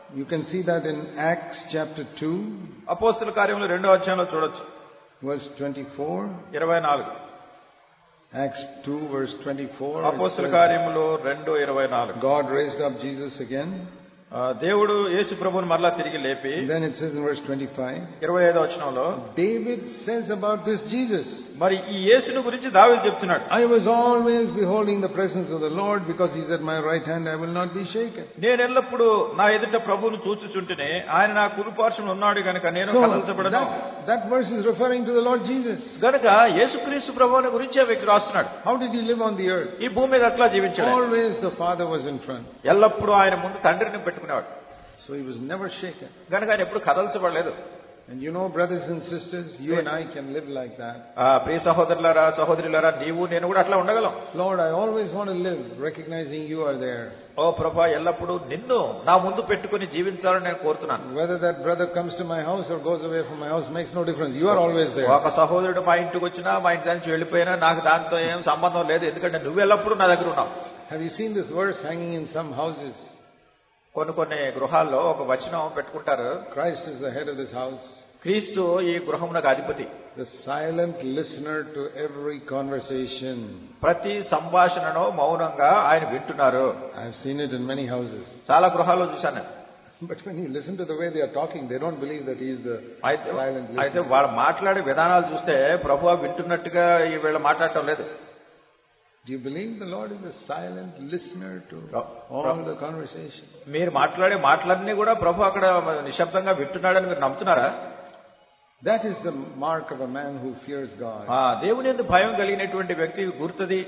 You can see that in Acts chapter 2, అపోస్తల కార్యములు 2వ అధ్యాయంలో చూడొచ్చు. verse 24. 24. Acts 2 verse 24. అపోస్తల కార్యములు 2:24. God raised up Jesus again. దేవుడు యేసు ప్రభువును మరలా తిరిగి లేపి. Then it says in verse 25. 25వ వచనంలో David says about this Jesus. మరి ఈ యేసును గురించి దావీదు చెప్తున్నాడు. I was always beholding the presence of the Lord, because he's at my right hand, I will not be shaken. నేను ఎల్లప్పుడూ నా ఎదుట ప్రభువును చూచుచుంటేనే ఆయన నా కుడిపార్శ్వమున ఉన్నాడు గనుక నేను కదల్చబడను. That verse is referring to the Lord Jesus. గనుక యేసుక్రీస్తు ప్రభువుని గురించి ఆ వ్యక్తి రాస్తున్నాడు. How did he live on the earth? ఈ భూమి మీద అట్లా జీవించాడు. Always the Father was in front. ఎల్లప్పుడూ ఆయన ముందు తండ్రిని పెట్టుకునేవాడు. So he was never shaken. గనుక ఆయన ఎప్పుడు కదల్చబడలేదు. And you know, brothers and sisters, you and I can live like that. ప్రియ సహోదరులారా సహోదరులారా, నీవు నేను కూడా అట్లా ఉండగలం. Lord, I always want to live recognizing you are there. ఓ ప్రభువా, ఎల్లప్పుడూ నిన్ను నా ముందు పెట్టుకుని జీవించాలని నేను కోరుతున్నాను. Whether that brother comes to my house or goes away from my house makes no difference. You are always there. ఒక సహోదరుడు మా ఇంటికి వచ్చినా మా ఇంటి నుంచి వెళ్ళిపోయినా నాకు దాంతో ఏం సంబంధం లేదు, ఎందుకంటే నువ్వు ఎల్లప్పుడూ నా దగ్గర ఉన్నావు. Have you seen this verse hanging in some houses? కొన్ని గృహాల్లో ఒక వచనం పెట్టుకుంటారు. Christ is the head of this house. క్రీస్తు ఈ గృహమునకు అధిపతి. The silent listener to every conversation. ప్రతి సంభాషణను మౌనంగా ఆయన వింటున్నారు. I have seen it in many houses. చాలా గృహాల్లో చూశాను. But when you listen to the way they are talking, they don't believe that he is the silent listener. అయితే వాళ్ళు మాట్లాడే విధానాలు చూస్తే ప్రభువా వింటున్నట్టుగా వీళ్ళు మాట్లాడటం లేదు. Do you believe the Lord is a silent listener to all the conversation? మీరు మాట్లాడే మాటలన్నీ కూడా ప్రభు అక్కడ నిశ్శబ్దంగా వింటున్నాడని మీరు నమ్ముతున్నారా? That is the mark of a man who fears God. దేవుని యందు భయం కలిగినటువంటి వ్యక్తి గుర్తుది.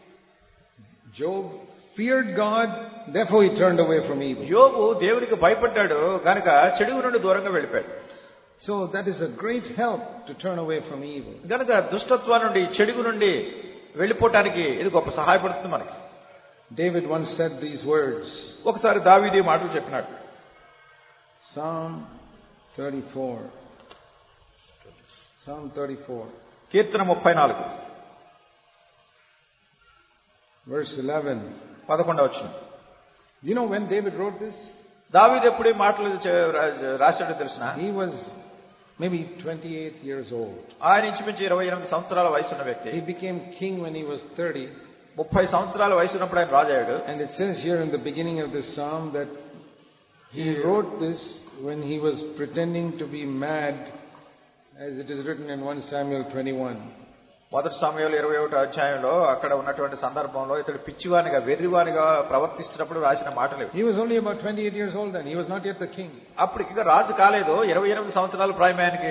Job feared God, therefore he turned away from evil. యోబు దేవునికి భయపడ్డాడు కనుక చెడు నుండి దూరంగా వెళ్ళిపోయాడు. So that is a great help to turn away from evil. కనుక దుష్టత్వం నుండి చెడు నుండి వెళ్ళిపోవటానికి ఇది గొప్ప సహాయపడుతుంది మనకి. David once said these words. ఒకసారి దావీదు ఈ మాటలు చెప్పినాడు. Psalm 34. Psalm 34. కీర్తన 34. Verse 11. 11వ వచనం. You know when David wrote this? దావీదు ఎప్పుడు ఈ మాటలు రాశాడో తెలుసునా? He was maybe 28 years old. ఆయన ఇంచుమించు 28 సంవత్సరాల వయసు ఉన్న వ్యక్తి. He became king when he was 30. 30 సంవత్సరాల వయసు ఉన్నప్పుడు ఆయన రాజు అయ్యాడు. And it says here in the beginning of this psalm that he wrote this when he was pretending to be mad, as it is written in 1 Samuel 21. మొదటి సమయంలో 21వ అధ్యాయంలో అక్కడ ఉన్నటువంటి సందర్భంలో ఇతడు పిచ్చివానిగా వెర్రివానిగా ప్రవర్తిస్తున్నప్పుడు రాసిన మాటలు. He was only about 28 years old then. He was not yet the king. అప్పుడు ఇంకా రాజు కాలేదు. 28 సంవత్సరాల ప్రాయం ఆయనకి.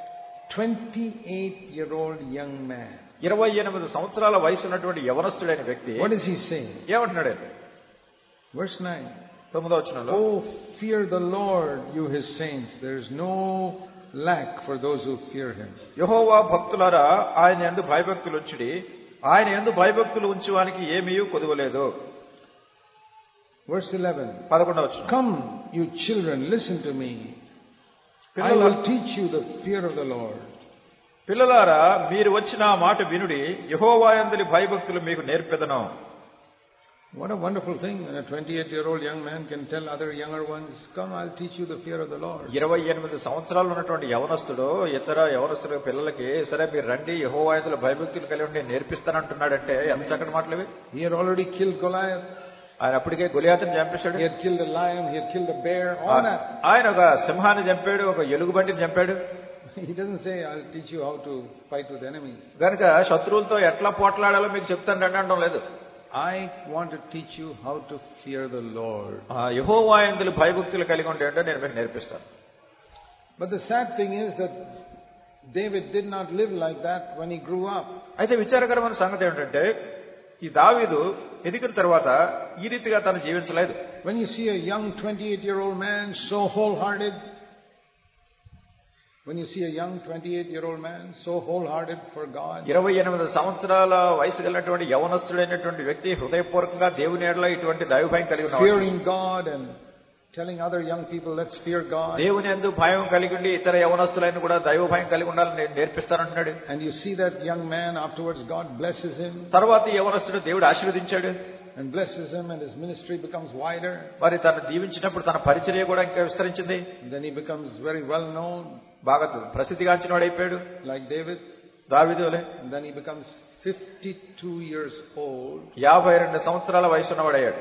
28-year-old young man. 28 సంవత్సరాల వయసు ఉన్నటువంటి యవనస్తుడైన వ్యక్తి. What is he saying? ఏమంటున్నాడు? Verse 9. 9వ వచనంలో, Oh, fear the Lord, you his saints. There is no lack for those who fear him. యెహోవా భక్తులారా ఆయన యందు భయభక్తులు ఉంచుడి, ఆయన యందు భయభక్తులు ఉంచువానికి ఏమీ కొదువలేదు. Verse 11. 11వ వచనం. Come, you children, listen to me. I will teach you the fear of the Lord. పిల్లలారా మీరు వచ్చిన మాట వినుడి, యెహోవా యందు భయభక్తులు మీకు నేర్పెదను. What a wonderful thing when a 28-year-old young man can tell other younger ones, come, I'll teach you the fear of the Lord. 28 సంవత్సరాలు ఉన్నటువంటి యవనస్తుడు ఇతర యవనస్తుల పిల్లలకి, సరే మీరు రండి యెహోవా యందు భయభక్తులు కలిగి ఉండి నేర్పిస్తానంటున్నాడంటే ఎంత చక్కటి మాటలు ఇవి. He had already killed Goliath. ఆయన అప్పటికే గొలియాతుని చంపేశాడు. He had killed a lion, he had killed a bear, all that. ఆయన ఒక సింహాన్ని చంపాడు, ఒక ఎలుగుబంటిని చంపాడు. He doesn't say, I'll teach you how to fight with enemies. గనుక శత్రువులతో ఎట్లా పోట్లాడాలో మీకు చెప్తాను అనడం లేదు. I want to teach you how to fear the Lord. యెహోవా యందు భయభక్తులు కలిగి ఉంటే నేను మీకు నేర్పిస్తాను. But the sad thing is that David did not live like that when he grew up. అయితే విచారకరమైన సంగతి ఏమిటంటే ఈ దావీదు ఎదిగిన తర్వాత ఈ రీతిగా తను జీవించలేదు. When you see a young 28-year-old man so wholehearted, when you see a young 28-year-old man so wholehearted for God, 28 సంవత్సరాల వయసు కలిగినటువంటి యవనస్తుడైనటువంటి వ్యక్తి హృదయపూర్వకంగా దేవుని ఎడల ఇటువంటి దైవభయం కలిగి ఉన్నాడు. fearing God and telling other young people, let's fear God. దేవుని యందు భయం కలిగి ఉండి ఇతర యవనస్తులైన కూడా దైవభయం కలిగి ఉండాలని నేను నేర్పిస్తానంటున్నాడు. And you see that young man afterwards God blesses him. తర్వాత యవనస్తుడు దేవుడు ఆశీర్వదించాడు. and blesses him, and his ministry becomes wider. మరి తను దీవించినప్పుడు తన పరిచర్య కూడా ఇంకా విస్తరించింది. And then he becomes very well known, బాగా ప్రసిద్ధిగాంచిన వాడు అయిపోయాడు, like David. దావీదులే. And then he becomes 52 years old. 52 సంవత్సరాల వయసు ఉన్నవాడయ్యాడు.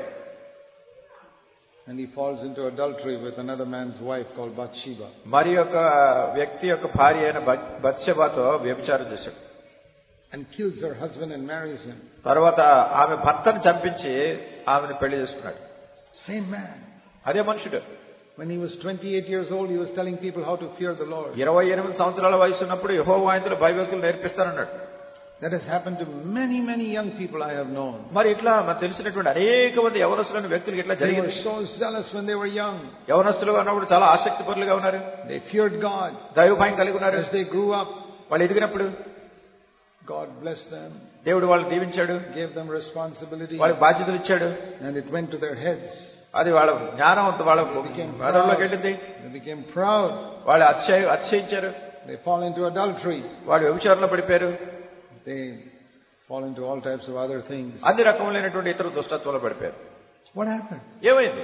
And he falls into adultery with another man's wife called Bathsheba. మరి ఒక వ్యక్తి యొక్క భార్య అయిన బత్షెబాతో వ్యభిచారం చేశాడు. And kills her husband and marries him. తర్వాత ఆమె భర్తను చంపించి ఆమెను పెళ్లి చేసుకున్నాడు. Same man. అదే మనుషుడు. When he was 28 years old, he was telling people how to fear the Lord. 28 సంవత్సరాల వయసు ఉన్నప్పుడు యెహోవా ఆయనతో భయభక్తులు నేర్పిస్తానన్నాడు. That has happened to many, many young people I have known. మరి ఇట్లా మనకు తెలిసినటువంటి అనేక మంది యవనస్తులైన వ్యక్తులకు ఇట్లా They జరిగింది. were so zealous when they were young. యవనస్తులుగా ఉన్నప్పుడు చాలా ఆసక్తిపరులుగా ఉన్నారు. They feared God. దైవ భయం కలిగి ఉన్నారు. As they grew up, వాళ్ళు ఎదిగినప్పుడు God blessed them, దేవుడు వాళ్ళని దీవించాడు, gave them responsibility, వాళ్ళకి బాధ్యతలు ఇచ్చాడు. and it went to their heads. అది వాళ్ళ జ్ఞానం వాళ్ళ మెదడులోకి వెళ్ళింది. They became proud. వాళ్ళు అతిశయించారు. They fall into adultery. వాళ్ళు వ్యభిచారంలో పడిపోయారు. They fall into all types of other things. అన్ని రకములైనటువంటి ఇతర దుష్టత్వంలో పడిపోయారు. What happened? ఏమైంది?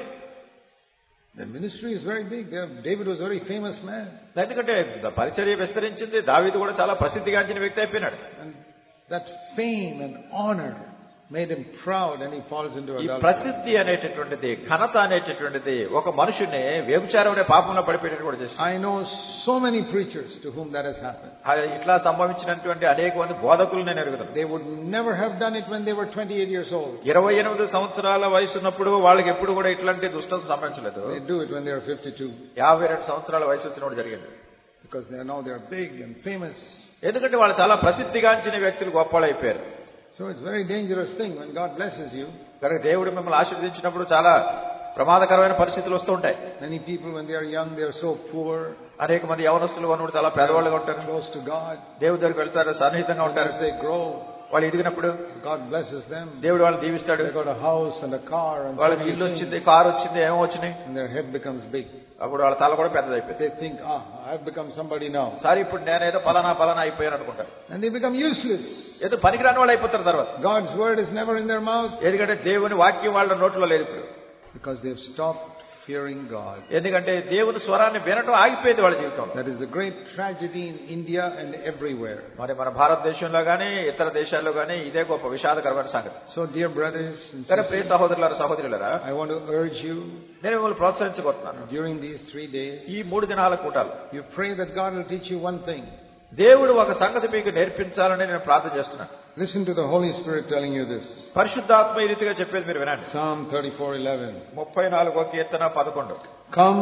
The ministry is very big. David was a very famous man. ఎందుకంటే పరిచర్య విస్తరించింది. దావీదు కూడా చాలా ప్రసిద్ధిగాంచిన వ్యక్తి అయిపోయినాడు. And that fame and honor made him proud, and he falls into ఈ adultery. ప్రసిద్ధి అనేటటువంటిది, ఘనత అనేటటువంటిది ఒక మనుషుని వ్యభిచారం అనే పాపంలో పడిపోయేటట్టు కూడా చేసింది. I know so many preachers to whom that has happened. ఇట్లా సంభవించినటువంటి అనేక మంది బోధకులు నేను ఎరుగుతాను. They would never have done it when they were 28 years old. 28 సంవత్సరాల వయసు ఉన్నప్పుడు వాళ్ళకి ఎప్పుడు కూడా ఇట్లాంటి దుష్టత సంభవించలేదు. They do it when they are 52. 52 సంవత్సరాల వయసు వచ్చినప్పుడు జరిగింది. Because they are big and famous. ఎందుకంటే వాళ్ళు చాలా ప్రసిద్ధిగాంచిన వ్యక్తులు గొప్పవాళ్ళు అయిపోయారు. So it's a very dangerous thing when God blesses you. కనుక దేవుడు మిమ్మల్ని ఆశీర్వదించినప్పుడు చాలా ప్రమాదకరమైన పరిస్థితులు వస్తూ ఉంటాయి. Many people when they are young, they are so poor. అనేక మంది యవనస్తులు ఉన్నప్పుడు చాలా పేదవాళ్ళుగా ఉంటారు. Close to God. దేవుడి దగ్గరికి వెళ్తారు, సన్నిహితంగా ఉంటారు. As they grow, వాళ్ళు ఎదిగినప్పుడు God blesses them. దేవుడు వాళ్ళని దీవిస్తాడు. They got a house and a car and వాళ్ళకి ఇల్లు వచ్చింది, కారు వచ్చింది, ఏమో వచ్చినాయి. and their head becomes big. అప్పుడు వాళ్ళ తల కూడా పెద్దదైపోయింది. They think, I've become somebody now. సరే ఇప్పుడు నేనేదో పలానా అయిపోయాను అనుకుంటారు. And they become useless. ఏదో పనికిరాని వాళ్ళు అయిపోతారు తర్వాత. God's word is never in their mouth. ఎందుకంటే దేవుని వాక్యం వాళ్ళ నోట్లో లేదు ఇప్పుడు. Because they've stopped fearing God. ఎందుకంటే దేవుని స్వరాన్ని వినటం ఆగిపోయింది వాళ్ళ జీవితంలో. That is the great tragedy in India and everywhere. మరి మన భారతదేశంలో గానీ ఇతర దేశాల్లో గానీ ఇదే గొప్ప విషాదకరమైన సంగతి. So dear brothers and Priya sisters, సహోదరులారా సహోదరులారా, I want to urge you, నేను మిమ్మల్ని ప్రోత్సహించబోతున్నాను. during these 3 days, ఈ 3 దినాల కూటాలు you pray that God will teach you one thing. దేవుడు ఒక సంగతి మీకు నేర్పించాలని నేను ప్రార్థన చేస్తున్నాను. Listen to the Holy Spirit telling you this. పరిశుద్ధాత్మ ఈ రీతిగా చెప్పేది మీరు వినండి. Psalm 34:11. 34వ Keerthana 11. Come,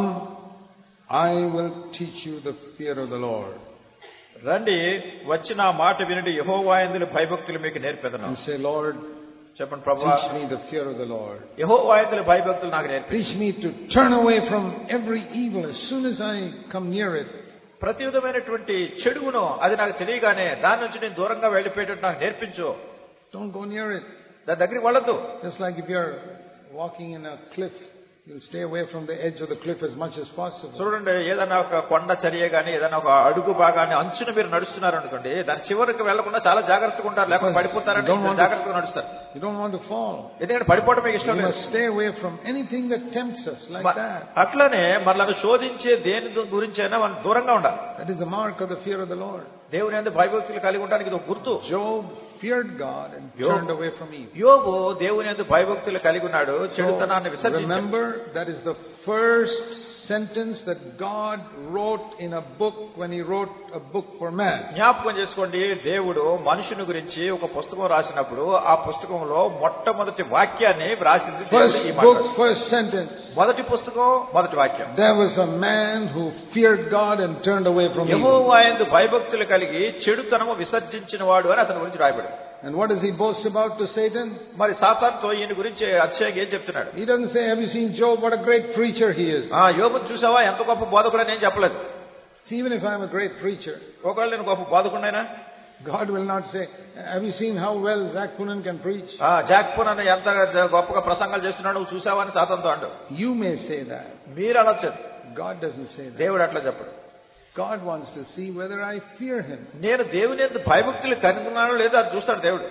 I will teach you the fear of the Lord. రండి, వచ్చి నా మాట వినండి, యెహోవా యందు భయభక్తులు మీకు నేర్పెదను. And say, Lord, చెప్పండి ప్రభువా, teach me the fear of the Lord. యెహోవా యందు భయభక్తులు నాకు నేర్పి. Teach me to turn away from every evil as soon as I come near it. ప్రతి విధమైనటువంటి చెడుగును అది నాకు తెలియగానే దాని నుంచి నేను దూరంగా వెళ్ళిపోయేటట్టు నాకు నేర్పించు. Don't go near it. దాని దగ్గరికి వెళ్ళొద్దు. Just like if you're walking in a cliff, you'll stay away from the edge of the cliff as much as possible. చూడండి, ఏదైనా ఒక కొండ చర్య గానీ ఏదైనా ఒక అడుగు భాగాన్ని అంచున మీరు నడుస్తున్నారు అనుకోండి, దాని చివరికి వెళ్లకుండా చాలా జాగ్రత్తగా ఉంటారు, లేకపోతే పడిపోతారని జాగ్రత్తగా నడుస్తారు. You don't want to fall. ఎందుకంటే పడిపోవడం మీకు ఇష్టం You లేదు. must stay away from anything that tempts us like that. అట్లనే మనల్ని శోధించే దేని గురించైనా మనం దూరంగా ఉండాలి. That is the mark of the fear of the Lord. దేవుని యందు భయభక్తులు కలిగి ఉండడానికి ఇది ఒక గుర్తు. Job feared God and turned away from evil. యోబు దేవుని యందు భయభక్తులు కలిగి ఉన్నాడు, చెడుతనాన్ని విసర్జించాడు. Remember, that is the first sentence that God wrote in a book when he wrote a book for man. జ్ఞాపకం చేసుకోండి, దేవుడు మనుషుని గురించి ఒక పుస్తకం రాసినప్పుడు ఆ పుస్తకంలో మొట్టమొదటి వాక్యాన్ని రాసింది First book, first sentence. మొదటి పుస్తకం మొదటి వాక్యం. There was a man who feared God and turned away from evil. యెహోవా యందు భయభక్తులు కలిగి చెడుతనము విసర్జించిన వాడు అని అతని గురించి రాయబడింది. And what does he boast about to Satan? మరి సాతానుతో ఈయన గురించి అతిశయంగా ఏం చెప్తున్నాడు? He doesn't say, have you seen Job? What a great preacher he is. యోబును చూసావా ఎంత గొప్ప బోధకుడు అని ఏం చెప్పలేదు. See, even if I'm a great preacher, ఒకవేళ నేను గొప్ప బోధకుడినైనా God will not say, have you seen how well Zach Punan can preach? Zach Poonen ఎంత గొప్పగా ప్రసంగాలు చేస్తున్నాడు నువ్వు చూసావా అని సాతానుతో అండు. You may say that. మీరు అనొచ్చు. God doesn't say that. దేవుడు అట్లా చెప్పడు. God wants to see whether I fear him. నేను దేవుని యందు భయభక్తులు కలిగి ఉన్నానో లేదో అది చూస్తాడు దేవుడు.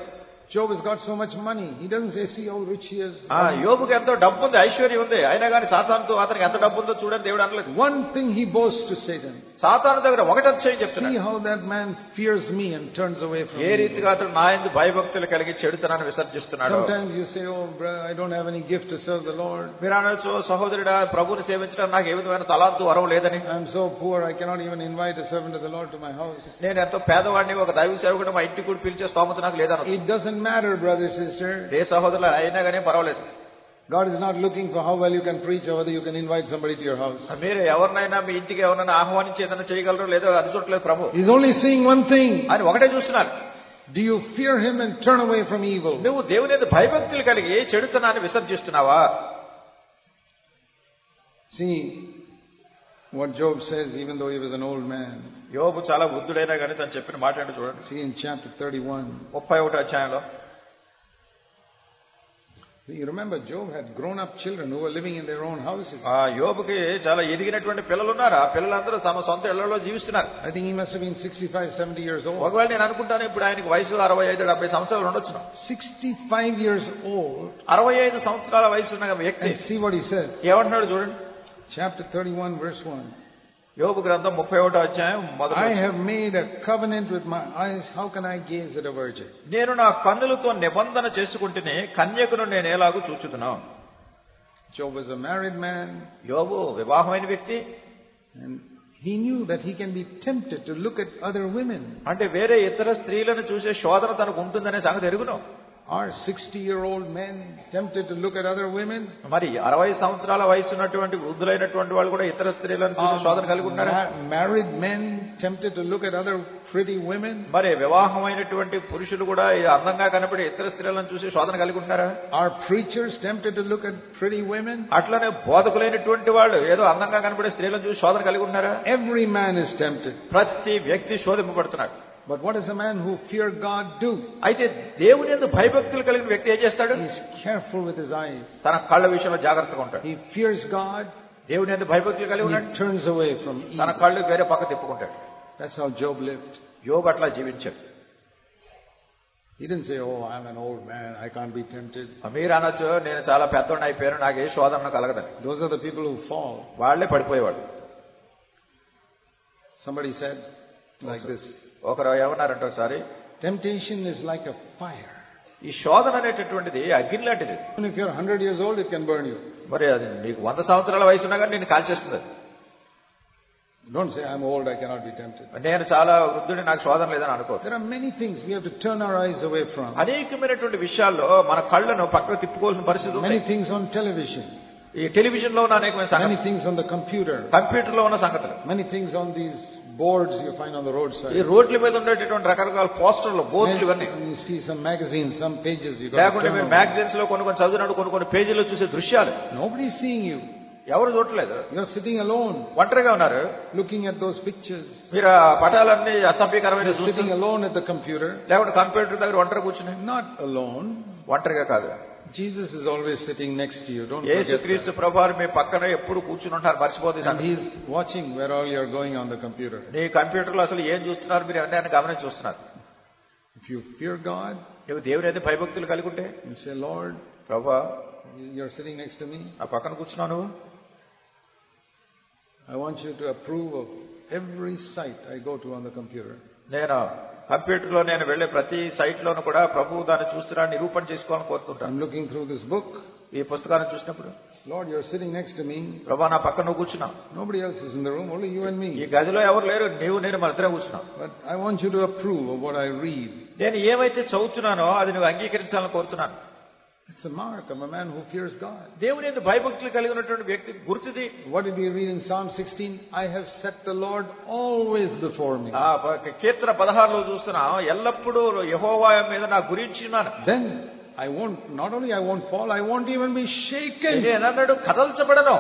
Job has got so much money. He doesn't say, see how rich he is. యోబుకి ఎంతో డబ్బు ఉంది, ఐశ్వర్యం ఉంది, అయినా కానీ సాతానుతో అతనికి ఎంత డబ్బు ఉందో చూడని దేవుడు అనలేదు. One thing he boasts to Satan. సాతాను దగ్గర ఒకటి అతిశయం చెప్తున్నాడు. See how that man fears me and turns away from me. ఏ రీతిగా అతడు నా యందు భయభక్తులు కలిగి చెడుతనాన్ని విసర్జిస్తున్నాడు. Sometimes you say, oh brother, I don't have any gift to serve the Lord. మీరు అనొచ్చు, సహోదరుడా ప్రభువుని సేవించడానికి నాకు ఏ విధమైన తలాంతు వరం లేదని. I'm so poor I cannot even invite a servant of the Lord to my house. నేను ఎంతో పేదవాడిని, ఒక దైవ సేవకుడు మా ఇంటికి కూడా పిలిచే స్తోమత నాకు లేదనొచ్చు. It doesn't matter, brother, sister. ఏ సహోదరులు అయినా కానీ పర్వాలేదు. God is not looking for how well you can preach or whether you can invite somebody to your house. మీరు ఎవరినైనా మీ ఇంటికి ఎవరినైనా ఆహ్వానించి ఏదైనా చేయగలరో లేదో అది చూడలేదు ప్రభు. He's only seeing one thing. ఆయన ఒకటే చూస్తున్నారు. Do you fear him and turn away from evil? నువ్వు దేవుని యందు భయభక్తులు కలిగి చెడుతనాన్ని విసర్జిస్తున్నావా? See what Job says, even though he was an old man. యోబు చాలా వృద్ధుడైనా కానీ తను చెప్పిన మాట ఏంటో చూడండి. See in chapter 31. 31వ అధ్యాయంలో. You remember Job had grown up children who were living in their own houses. యోబుకి చాలా ఎదిగినటువంటి పిల్లలు ఉన్నారు. ఆ పిల్లలందరూ తమ సొంత ఇళ్లలో జీవిస్తున్నారు. I think he must have been 65-70 years old. ఒకవేళ నేను అనుకుంటాను ఇప్పుడు ఆయనకి వయసు 65-70 సంవత్సరాలు ఉండొచ్చు. 65 years old. 65 సంవత్సరాల వయసు ఉన్న వ్యక్తి. See what he says. ఏమంటున్నాడు చూడండి. Chapter 31 verse 1. యోబు గ్రంథం 31వ అధ్యాయం మొదటి. I have made a covenant with my eyes, how can I gaze at a virgin? నేను నా కన్నులతో నిబంధన చేసుకుంటేనే కన్యకను నేను ఎలాగూ చూచుతున్నాను. Job was a married man. యోబు వివాహమైన వ్యక్తి. And he knew that he can be tempted to look at other women. అంటే వేరే ఇతర స్త్రీలను చూసే శోధన తనకు ఉంటుందనే సంగతి ఎరుగును. Are 60-year-old men tempted to look at other women? మరి 60 సంవత్సరాల వయసు ఉన్నటువంటి వృద్ధులైనటువంటి వాళ్ళు కూడా ఇతర స్త్రీలను చూసే శోధన కలిగి ఉన్నారా? Married men tempted to look at other pretty women? మరి వివాహమైనటువంటి పురుషులు కూడా అందంగా కనబడే ఇతర స్త్రీలను చూసే శోధన కలిగి ఉన్నారా? Are preachers tempted to look at pretty women? అట్లనే బోధకులైనటువంటి వాళ్ళు ఏదో అందంగా కనబడే స్త్రీలను చూసి శోధన కలిగి ఉన్నారా? Every man is tempted. ప్రతి వ్యక్తి శోధింపబడుతున్నాడు. But what does a man who fears God do? అయితే దేవుని యందు భయభక్తులు కలిగిన వ్యక్తి ఏం చేస్తాడు? He is careful with his eyes. తన కళ్ళ విషయంలో జాగ్రత్తగా ఉంటాడు. He fears God. దేవుని యందు భయభక్తులు కలిగి ఉన్నాడు. He turns away from evil. తన కళ్ళు వేరే పక్క తిప్పుకుంటాడు. That's how Job lived. యోబు అట్లా జీవించాడు. He didn't say, oh, I'm an old man, I can't be tempted. మీరు అనొచ్చు, నేను చాలా పెద్దోడిని అయిపోయాను, నాకు ఏ శోధన కలగదని. Those are the people who fall. వాళ్ళే పడిపోయేవాడు. Somebody said like this. ఒకరు ఏమన్నారంటే ఒకసారి, temptation is like a fire. ఈ శోధన అనేటటువంటిది అగ్ని లాంటిది. Even if you're 100 years old, it can burn you. మరి అది నీకు 100 సంవత్సరాల వయసు ఉన్నా కానీ నేను కాల్చేస్తుంది. Don't say I'm old, I cannot be tempted. నేను చాలా వృద్ధుడి, నాకు శోధన లేదని అనుకో. There are many things we have to turn our eyes away from. అనేకమైనటువంటి విషయాల్లో మన కళ్ళను పక్కకు తిప్పుకోవాల్సిన పరిస్థితి ఉంది. Many things on television. ఈ టెలివిజన్ లో ఉన్న అనేకమైన సంగతులు. Many things on the computer. Computer లో ఉన్న సంగతులు. Many things on these boards you find on the roadside. ఈ రోడ్ల మీద ఉండేటటువంటి రకరకాల పోస్టర్లు, బోర్డులు ఇవన్నీ. You see some magazines, some pages you got. లేకుంటే మీరు మ్యాగజైన్స్ లో కొన్ని చదివినప్పుడు కొన్ని పేజీలో చూసే దృశ్యాలు. Nobody is seeing you. ఎవరు చూడలేదు. You're sitting alone. ఒంటరిగా ఉన్నారు. Looking at those pictures. మీరు ఆ పటాలన్నీ అసభ్యకరమైన sitting alone at the computer. లేకుంటే కంప్యూటర్ దగ్గర ఒంటరిగా కూర్చుని. Not alone. ఒంటరిగా కాదు. Jesus is always sitting next to you. Don't forget. యేసుక్రీస్తు ప్రభువారు మీ పక్కన ఎప్పుడు కూర్చుని ఉంటారు, మర్చిపోదు. And he's watching where all you're going on the computer. నీ కంప్యూటర్ లో అసలు ఏం చూస్తున్నారు మీరు అన్నీ గమనించి చూస్తున్నారు. If you fear God, నువ్వు దేవుని అయితే భయభక్తులు కలిగి ఉంటే, you say, Lord, ప్రభువా, you're sitting next to me. ఆ పక్కన కూర్చున్నావు నువ్వు. I want you to approve of every site I go to on the computer. నేను కంప్యూటర్ లో నేను వెళ్లే ప్రతి సైట్ లోను కూడా ప్రభువు దాన్ని చూస్తున్నా నిరూపణ చేసుకోవాలని కోరుతుంటాను. I'm looking through this book. ఈ పుస్తకాన్ని చూసినప్పుడు, Lord, you're sitting next to me. ప్రభువా, నా పక్కన నువ్వు కూర్చున్నావు. Nobody else is in the room, only you and me. ఈ గదిలో ఎవరు లేరు, నీవు నేను మన ఇద్దరం కూర్చున్నాం. But I want you to approve of what I read. నేను ఏమైతే చదువుతున్నానో అది నువ్వు అంగీకరించాలని కోరుతున్నాను. It's a mark of a man who fears God. దేవుని యందు భయభక్తులు కలిగి ఉన్నటువంటి వ్యక్తి గుర్తుది. What did we read in Psalm 16? I have set the Lord always before me. కీర్తన 16 లో చూస్తున్నా, ఎల్లప్పుడూ యెహోవా మీద నా గురించి ఉన్నాను. Then I won't, not only I won't fall, I won't even be shaken. నేనన్నాడు కదల్చబడను.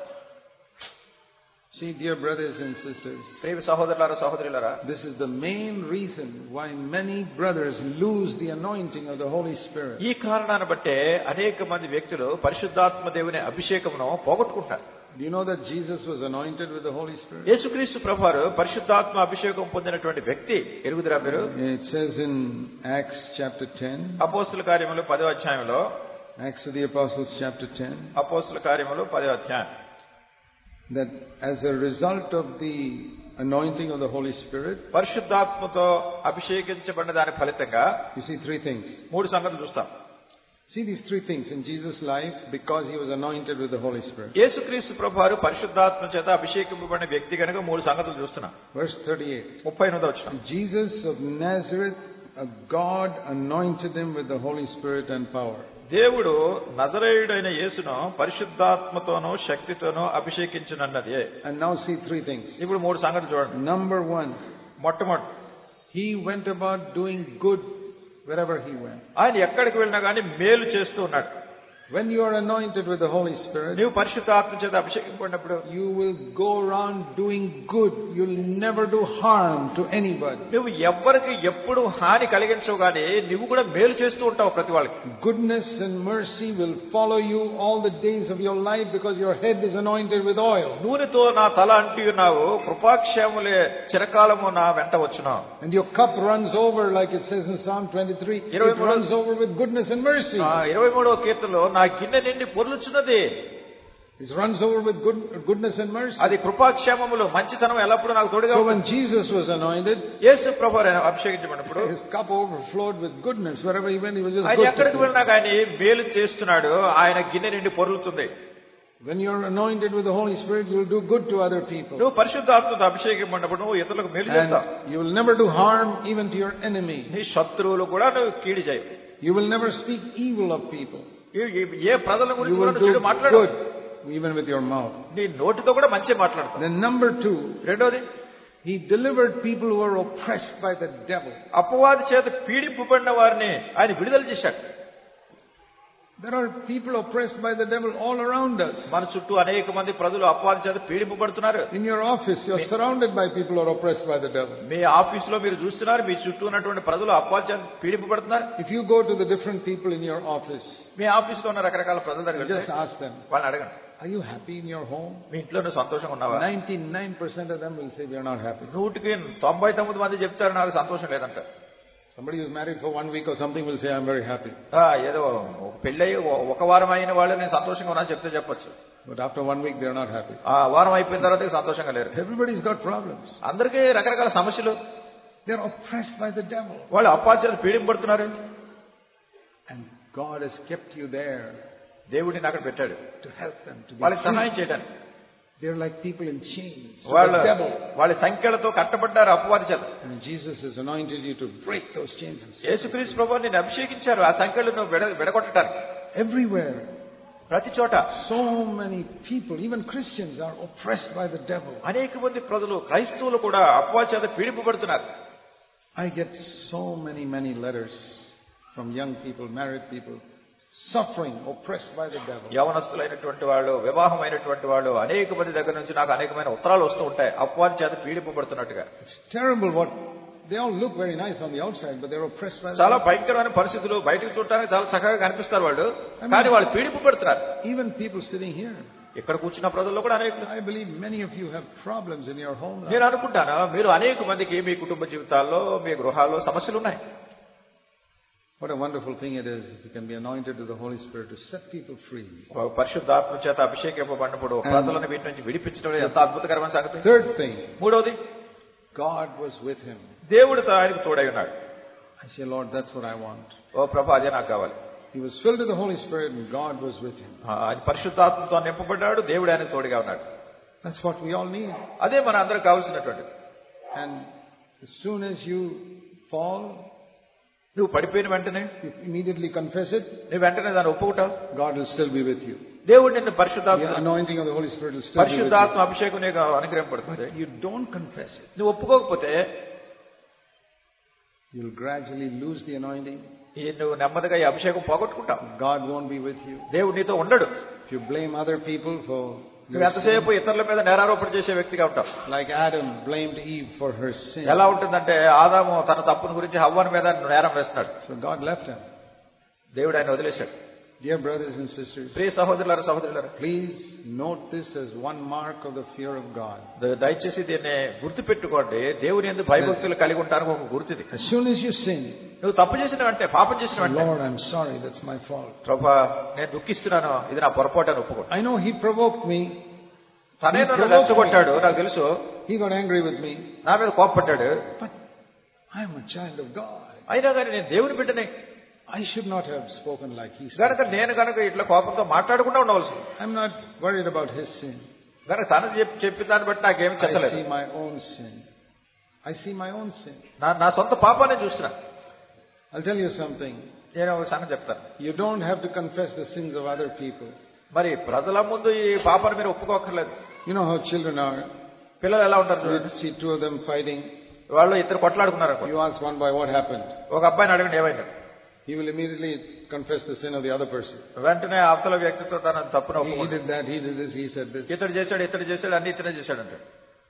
See, dear brothers and sisters, ప్రియ సహోదరులారా సహోదరులారా, this is the main reason why many brothers lose the anointing of the Holy Spirit. ఈ కారణాన్ని బట్టే అనేక మంది వ్యక్తులు పరిశుద్ధాత్మ దేవుని అభిషేకమును పోగొట్టుకుంటారు. Do you know that Jesus was anointed with the Holy Spirit? యేసుక్రీస్తు ప్రభువారు పరిశుద్ధాత్మ అభిషేకం పొందినటువంటి వ్యక్తి. ఎరుగుదురా మీరు? It says in Acts chapter 10. అపోస్తల కార్యములు 10వ అధ్యాయంలో. Acts of the Apostles chapter 10. అపోస్తల కార్యములు 10వ అధ్యాయం. That as a result of the anointing of the Holy Spirit, పరిశుద్ధాత్మతో అభిషేకించబడిన దాని ఫలితంగా you see three things. మూడు సంగతులు చూస్తాం. See these three things in Jesus' life because he was anointed with the Holy Spirit. యేసుక్రీస్తు ప్రభువారు పరిశుద్ధాత్మ చేత అభిషేకింపబడిన వ్యక్తి కనుక మూడు సంగతులు చూస్తున్నాం. Verse 38. 38వ వచనం. Jesus of Nazareth, God anointed him with the Holy Spirit and power. దేవుడు నజరేయుడైన యేసును పరిశుద్ధాత్మతోనూ శక్తితోనూ అభిషేకించునన్నదే. And now see three things. ఇప్పుడు మూడు సంగతులు చూడండి. Number 1. మొట్టమొదటి, he went about doing good wherever he went. ఆయన ఎక్కడికి వెళ్ళినా కానీ మేలు చేస్తూ ఉన్నాడు. When you are anointed with the Holy Spirit, నీవు పరిశుద్ధాత్మ చేత అభిషేకింపబడినప్పుడు you will go around doing good. You'll never do harm to anybody. నువ్వు ఎవ్వరికి ఎప్పుడు హాని కలిగించవు కానీ నువ్వు కూడా మేలు చేస్తూ ఉంటావు ప్రతి వాళ్ళకి. Goodness and mercy will follow you all the days of your life because your head is anointed with oil. నూనెతో నా తల అంటి ఉన్నావు, కృపాక్షేమములే చిరకాలము నా వెంట వచ్చును. And your cup runs over, like it says in Psalm 23. It runs over with goodness and mercy. 23వ కీర్తనలో నా గిన్నె నిండి పొర్లుచున్నది. It runs over with goodness and mercy. అది కృపాక్షేమములు మంచితనం ఎల్లప్పుడూ నాకు తోడుగా. So when Jesus was anointed, యేసు ప్రభువారు అభిషేకించబడినప్పుడు his cup overflowed with goodness. Wherever he went, he was just ఆయన good. ఎక్కడికి వెళ్ళినా కానీ మేలు చేస్తున్నాడు, ఆయన గిన్నె నిండి పొర్లుతుంది. When you are anointed with the Holy Spirit, you will do good to other people. నువ్వు పరిశుద్ధాత్మతో అభిషేకింపబడినప్పుడు నువ్వు ఇతరులకు మేలు చేస్తావు. And you will never do harm even to your enemy. నీ శత్రువులు కూడా నువ్వు కీడు చేయవు. You will never speak evil of people. ఏ ప్రజల You గురించి will కూడా do చెడు మాట్లాడు. good even with your mouth. నీ నోటితో కూడా మంచి మాట్లాడతావు. Then number 2, రెండోది, he delivered people who were oppressed by the devil. అపవాది చేత పీడింపబడిన వారిని ఆయన విడుదల చేశాడు. There are people oppressed by the devil all around us. మన చుట్టూ అనేక మంది ప్రజలు అపవాది చేత పీడింపబడుతున్నారు. In your office, you are surrounded by people who are oppressed by the devil. మీ ఆఫీస్ లో మీరు చూస్తున్నారు, మీ చుట్టూ ఉన్నటువంటి ప్రజలు అపవాది చేత పీడింపబడుతున్నారు. If you go to the different people in your office, మీ ఆఫీస్ లో ఉన్న రకరకాల ప్రజల దగ్గర just ask them, వాళ్ళని అడగండి, are you happy in your home? మీ ఇంట్లో నువ్వు సంతోషంగా ఉన్నావా? 99% of them will say we are not happy. 99 మంది చెప్తారు నాకు సంతోషం లేదంట. Somebody who is married for 1 week or something will say I am very happy. ఏదో పెళ్ళయి ఒక వారం అయిన వాళ్ళు నేను సంతోషంగా ఉన్నా చెప్తే చెప్పొచ్చు. But after 1 week they are not happy. వారం అయిపోయిన తర్వాత సంతోషంగా లేరు. Everybody's got problems. అందరికీ రకరకాల సమస్యలు. They are oppressed by the devil. వాళ్ళు అపవాది చేత పీడింపబడుతున్నారు. And God has kept you there. దేవుడిని అక్కడ పెట్టాడు to help them to be వాళ్ళకి సహాయం చేయడానికి. They are like people in chains to the devil. వాళ్ళ సంఖ్యలతో కట్టబడ్డారు అపవాది చేత. And Jesus has anointed you to break those chains. యేసుక్రీస్తు ప్రభువు నిన్ను అభిషేకించారు ఆ సంఖ్యలను విడగొట్టడానికి. Everywhere, ప్రతి చోట so many people, even Christians, are oppressed by the devil. అనేక మంది ప్రజలు, క్రైస్తవులు కూడా అపవాది చేత పీడింపబడుతున్నారు. I get so many letters from young people, married people, suffering, oppressed by the devil. యవనస్తులైనటువంటి వాళ్ళు, వివాహమైనటువంటి వాళ్ళు అనేక మంది దగ్గర నుంచి నాకు అనేకమైన ఉత్తరాలు వస్తూ ఉంటాయి అపవాది చేత పీడింపబడుతున్నట్టుగా. It's terrible what they all look very nice on the outside, but they're oppressed by the చాలా devil. భయంకరమైన పరిస్థితులు, బయటకు చూడటానికి చాలా చక్కగా కనిపిస్తారు వాళ్ళు, కానీ వాళ్ళు పీడింపబడుతున్నారు. Even people sitting here, ఇక్కడ కూర్చున్న ప్రజల్లో కూడా అనేక, I believe many of you have problems in your home life. నేను అనుకుంటాను మీరు అనేక మందికి మీ కుటుంబ జీవితాల్లో, మీ గృహాల్లో సమస్యలు ఉన్నాయి. What a wonderful thing it is if you can be anointed with the Holy Spirit to set people free. పరిశుద్ధాత్మ చేత అభిషేకింపబడినప్పుడు ప్రజలను వీటి నుంచి విడిపించడం ఎంత అద్భుతకరమైన సంగతి. Third thing, మూడవది, God was with him. దేవుడు ఆయనకు తోడై ఉన్నాడు. I say, Lord, that's what I want. ఓ ప్రభు, అదే నాకు కావాలి. He was filled with the Holy Spirit and God was with him. ఆయన పరిశుద్ధాత్మతో నింపబడ్డాడు, దేవుడు ఆయనకు తోడుగా ఉన్నాడు. That's what we all need. అదే మన అందరికి కావాల్సినటువంటిది. And as soon as you fall, నువ్వు పడిపోయిన వెంటనే, you immediately confess it, నువ్వు వెంటనే దాన్ని ఒప్పుకుంటావు, God will still be with you. దేవుడు నిన్ను The పరిశుద్ధాత్మ anointing of the Holy Spirit will still be with you. పరిశుద్ధాత్మ అభిషేకం నీకు అనుగ్రహింపబడుతుంది. But you don't confess it, నువ్వు ఒప్పుకోకపోతే you'll gradually lose the anointing. నువ్వు నెమ్మదిగా ఈ అభిషేకం పోగొట్టుకుంటావు. God won't be with you. దేవుడు నీతో ఉండడు. If you blame other people for నువ్వు ఎంతసేపు ఇతరుల మీద నేరారోపణ చేసే వ్యక్తిగా ఉంటావు. like Adam blamed Eve for her sin. ఎలా ఉంటుందంటే ఆదాము తన తప్పును గురించి హవ్వను మీద నేరం వేస్తున్నాడు. So God left him. దేవుడు ఆయన వదిలేశాడు. Dear brothers and sisters, ప్రియ సహోదరులారా సహోదరులారా, please note this as one mark of the fear of God. దయచేసి దీన్ని గుర్తుపెట్టుకోండి. దేవుని యందు భయభక్తులు కలిగి ఉంటానికి ఒక గుర్తుది. As soon as you sin, నువ్వు తప్పు చేసిన వెంటనే, పాపం చేసిన వెంటనే, Lord, I'm sorry, that's my fault. ప్రభువా నేను దుఃఖిస్తున్నాను, ఇది నా పొరపాటు అని ఒప్పుకో. I know he provoked me. తనే నన్ను రెచ్చగొట్టాడు, నాకు తెలుసు. He got angry with me. నా మీద కోపపడ్డాడు. But I'm a child of God. అయినా కానీ నేను దేవుని బిడ్డనే. I should not have spoken like he spoke. గనక నేను ఇట్లా కోపంతో మాట్లాడకుండా ఉండవలసింది. I'm not worried about his sin. గనక తను చెప్పి దాన్ని బట్టి నాకేమి I చెప్పలేదు. see my own sin. I see my own sin. నా సొంత పాపాన్ని చూస్తున్నా. I'll tell you something. నేను ఒక సంగతి చెప్తాను. You don't have to confess the sins of other people. మరి ప్రజల ముందు ఈ పాపాన్ని మీరు ఒప్పుకోకర్లేదు. You know how children are. పిల్లలు ఎలా ఉంటారు You చూడండి. see two of them fighting. వాళ్ళు ఇద్దరు కొట్లాడుకున్నారు. You ask one boy what happened. ఒక అబ్బాయిని అడగండి ఏమైంది. He will immediately confess the sin of the other person. వెంటనే అవతల వ్యక్తితో తన తప్పును He ఒప్పుకుంటాడు. did that, he did this, he said this. ఇతడు చేశాడు అన్ని ఇతనే చేశాడు అంటే.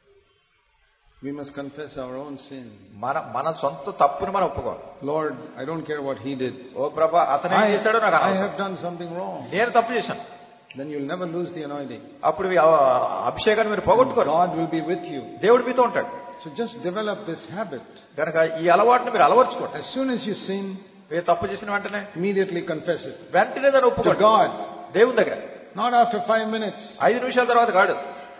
We must confess our own sin. మన సొంత తప్పును మనం ఒప్పుకోవాలి. Lord, I don't care what he did. ఓ ప్రభా, అతనే చేశాడో నాకు I అనవసరం. have done something wrong. నేను తప్పు చేశాను. Then you'll never lose the anointing. అప్పుడు ఈ అభిషేకాన్ని మీరు పోగొట్టుకోరు. God will be with you. దేవుడు మీతో ఉంటాడు. So just develop this habit. కనుక ఈ అలవాటును మీరు అలవర్చుకోండి. As soon as you sin, మీరు తప్పు చేసిన వెంటనే immediately confess it. వెంటనే దాన్ని To ఒప్పుకోండి. God. దేవుని దగ్గర. Not after 5 minutes. 5 నిమిషాల తర్వాత కాదు.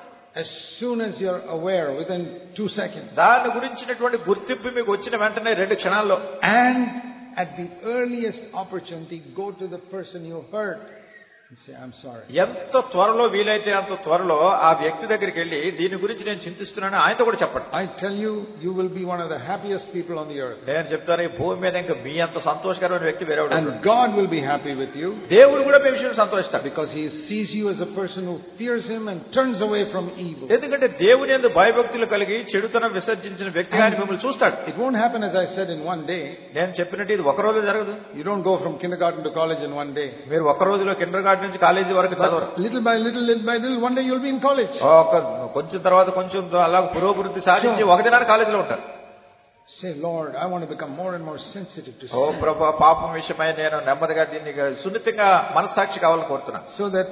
As soon as you're aware, within 2 seconds. దాని గురించినటువంటి గుర్తింపు మీకు వచ్చిన వెంటనే 2 క్షణాల్లో. And at the earliest opportunity, go to the person you hurt and say, I'm sorry. ఎంత త్వరలో వీలైతే అంత త్వరలో ఆ వ్యక్తి దగ్గరికి వెళ్ళి దీని గురించి నేను చింతిస్తున్నాను ఆయనతో కూడా చెప్పండి. I tell you, you will be one of the happiest people on the earth. నేను చెప్తాను, ఈ భూమి మీద ఇంకా మీ అంత సంతోషకరమైన వ్యక్తి వేరే And God will be happy with you. దేవుడు కూడా మీ విషయం సంతోషిస్తాడు. Because he sees you as a person who fears him and turns away from evil. ఎందుకంటే దేవుని యందు భయభక్తులు కలిగి చెడుతనం విసర్జించిన వ్యక్తిగా ఆయన మిమ్మల్ని చూస్తాడు. It won't happen, as I said, in one day. నేను చెప్పినట్టు ఇది ఒక రోజు జరగదు. You don't go from kindergarten to college in one day. మీరు ఒక రోజులో కిండర్ గార్డెన్ నుంచి కాలేజీ వరకు చదవరు. Little by little, one day you'll be in college. కొంచెం తర్వాత కొంచెం అలా పురోభివృద్ధి సాధించి ఒక దినాన్ని కాలేజీలో ఉంటారు. Say, Lord, I want to become more and more sensitive to oh sin. ప్రభా, పాపం విషయమై నేను నెమ్మదిగా దీన్ని సున్నితంగా మనస్సాక్షి కావాలని కోరుతున్నాను. So that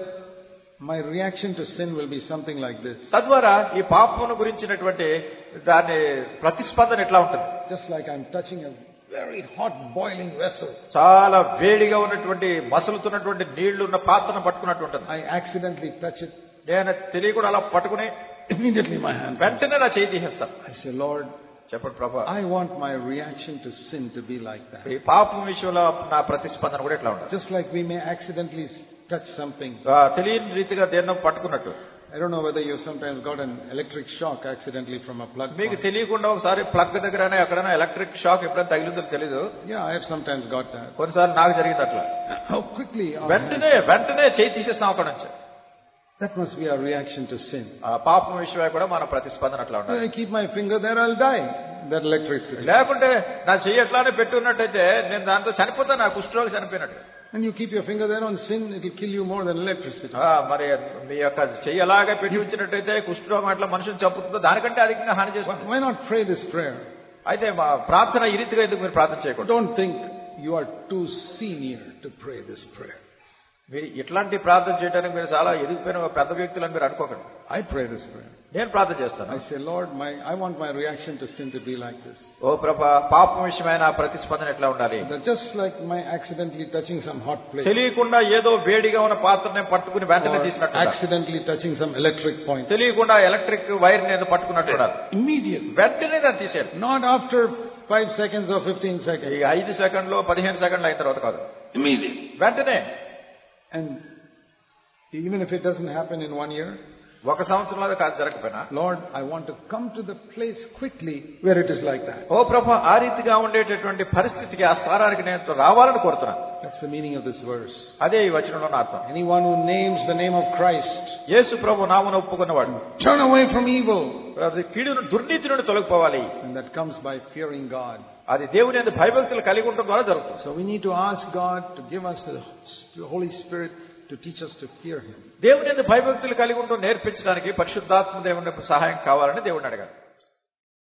my reaction to sin will be something like this. తద్వారా ఈ పాపమును గురించినటువంటి దాని ప్రతిస్పందన ఎట్లా ఉంటుంది. Just like I'm touching a very hot boiling vessel. చాలా వేడిగా ఉన్నటువంటి మసలుతున్నటువంటి నీళ్లు ఉన్న పాత్రను పట్టుకున్నట్టు ఉంటుంది. I accidentally touch it. నేను తెలియకుండా అలా పట్టుకుని Immediately my hand. వెంటనే నా చేయి తీసేస్తాను. I say, Lord, చెప్పండి ప్రభా, I want my reaction to sin to be like that. ఈ పాపం విషయంలో నా ప్రతిస్పందన కూడా ఎట్లా ఉంటుంది. Just like we may accidentally touch something. తెలియని రీతిగా దేన్నో పట్టుకున్నట్టు. I don't know whether you've sometimes got an electric shock accidentally from a plug మీకు point. తెలియకుండా ఒకసారి ప్లగ్ దగ్గరనే ఎక్కడైనా ఎలక్ట్రిక్ షాక్ ఎప్పుడైనా తగిలిందో తెలీదు. Yeah, I have sometimes got that. కొన్నిసార్లు నాకు జరిగింది అట్లా. How quickly our వెంటనే చేయి తీసేస్తాం అక్కడ నుంచి. that must be our reaction to sin. పాపం విషయమై కూడా మన ప్రతిస్పందన అట్లా If ఉండాలి. I keep my finger there, I'll die. That electricity. లేకుంటే నా చెయ్యి ఎట్లానే పెట్టి ఉన్నట్టయితే నేను దాంతో చనిపోతాను, నా కుష్ఠరోగి చనిపోయినట్టు. And you keep your finger there on sin, it will kill you more than electricity. మరి మీ యొక్క చెయ్యి అలాగే పెట్టి ఉంచినట్టయితే కుష్ఠరోగం అట్లా మనుషుని చంపుతుందో దానికంటే అధికంగా హాని చేస్తుంది. Why not pray this prayer? అయితే మా ప్రార్థన ఈ రీతిగా ఎందుకు మీరు ప్రార్థన చేయకూడదు. Don't think you are too senior to pray this prayer. మీరు ఇట్లాంటి ప్రార్థన చేయడానికి మీరు చాలా ఎదిగిపోయిన ఒక పెద్ద వ్యక్తులని మీరు అనుకోకండి. I pray this prayer. నేను ప్రార్థన చేస్తాను. I say, Lord, I want my reaction to sin to be like this. ఓ ప్రభా, పాపం విషయమైన ప్రతిస్పందన ఎట్లా ఉండాలి. That just like my accidentally touching some hot plate. తెలియకుండా ఏదో వేడిగా ఉన్న పాత్రని పట్టుకుని వెంటనే తీసినట్టు. Accidentally touching some electric point. తెలియకుండా ఎలక్ట్రిక్ వైర్ ని పట్టుకున్నట్టు. Immediately. వెంటనే దాన్ని తీసేయాలి. Not after 5 seconds or 15 seconds. ఈ 5 సెకండ్లు 15 సెకండ్లు అయిన తర్వాత కాదు. Immediately. వెంటనే. And even if it doesn't happen in 1 year, ఒక సంవత్సరంలో కాదు జరగకపోయినా, Lord, I want to come to the place quickly where it is like that. ఓ ప్రభా, ఆ రీతిగా ఉండేటటువంటి పరిస్థితికి, ఆ స్థానానికి నేను రావాలని కోరుతున్నాను. That's the meaning of this verse. అదే ఈ వచనంలో అర్థం. Anyone who names the name of Christ, యేసు ప్రభు నామమును ఒప్పుకున్నవాడు, turn away from evil. కీడును, దుర్నీతి నుండి తొలగిపోవాలి. And that comes by fearing God. అది దేవుని యందు భయభక్తులు కలిగి ఉండడం ద్వారా జరుగుతుంది. So we need to ask God to give us the Holy Spirit to teach us to fear Him. దేవుని యందు భయభక్తులు కలిగి ఉండడం నేర్పించడానికి పరిశుద్ధాత్మ దేవుని సహాయం కావాలని దేవుడిని అడగాలి.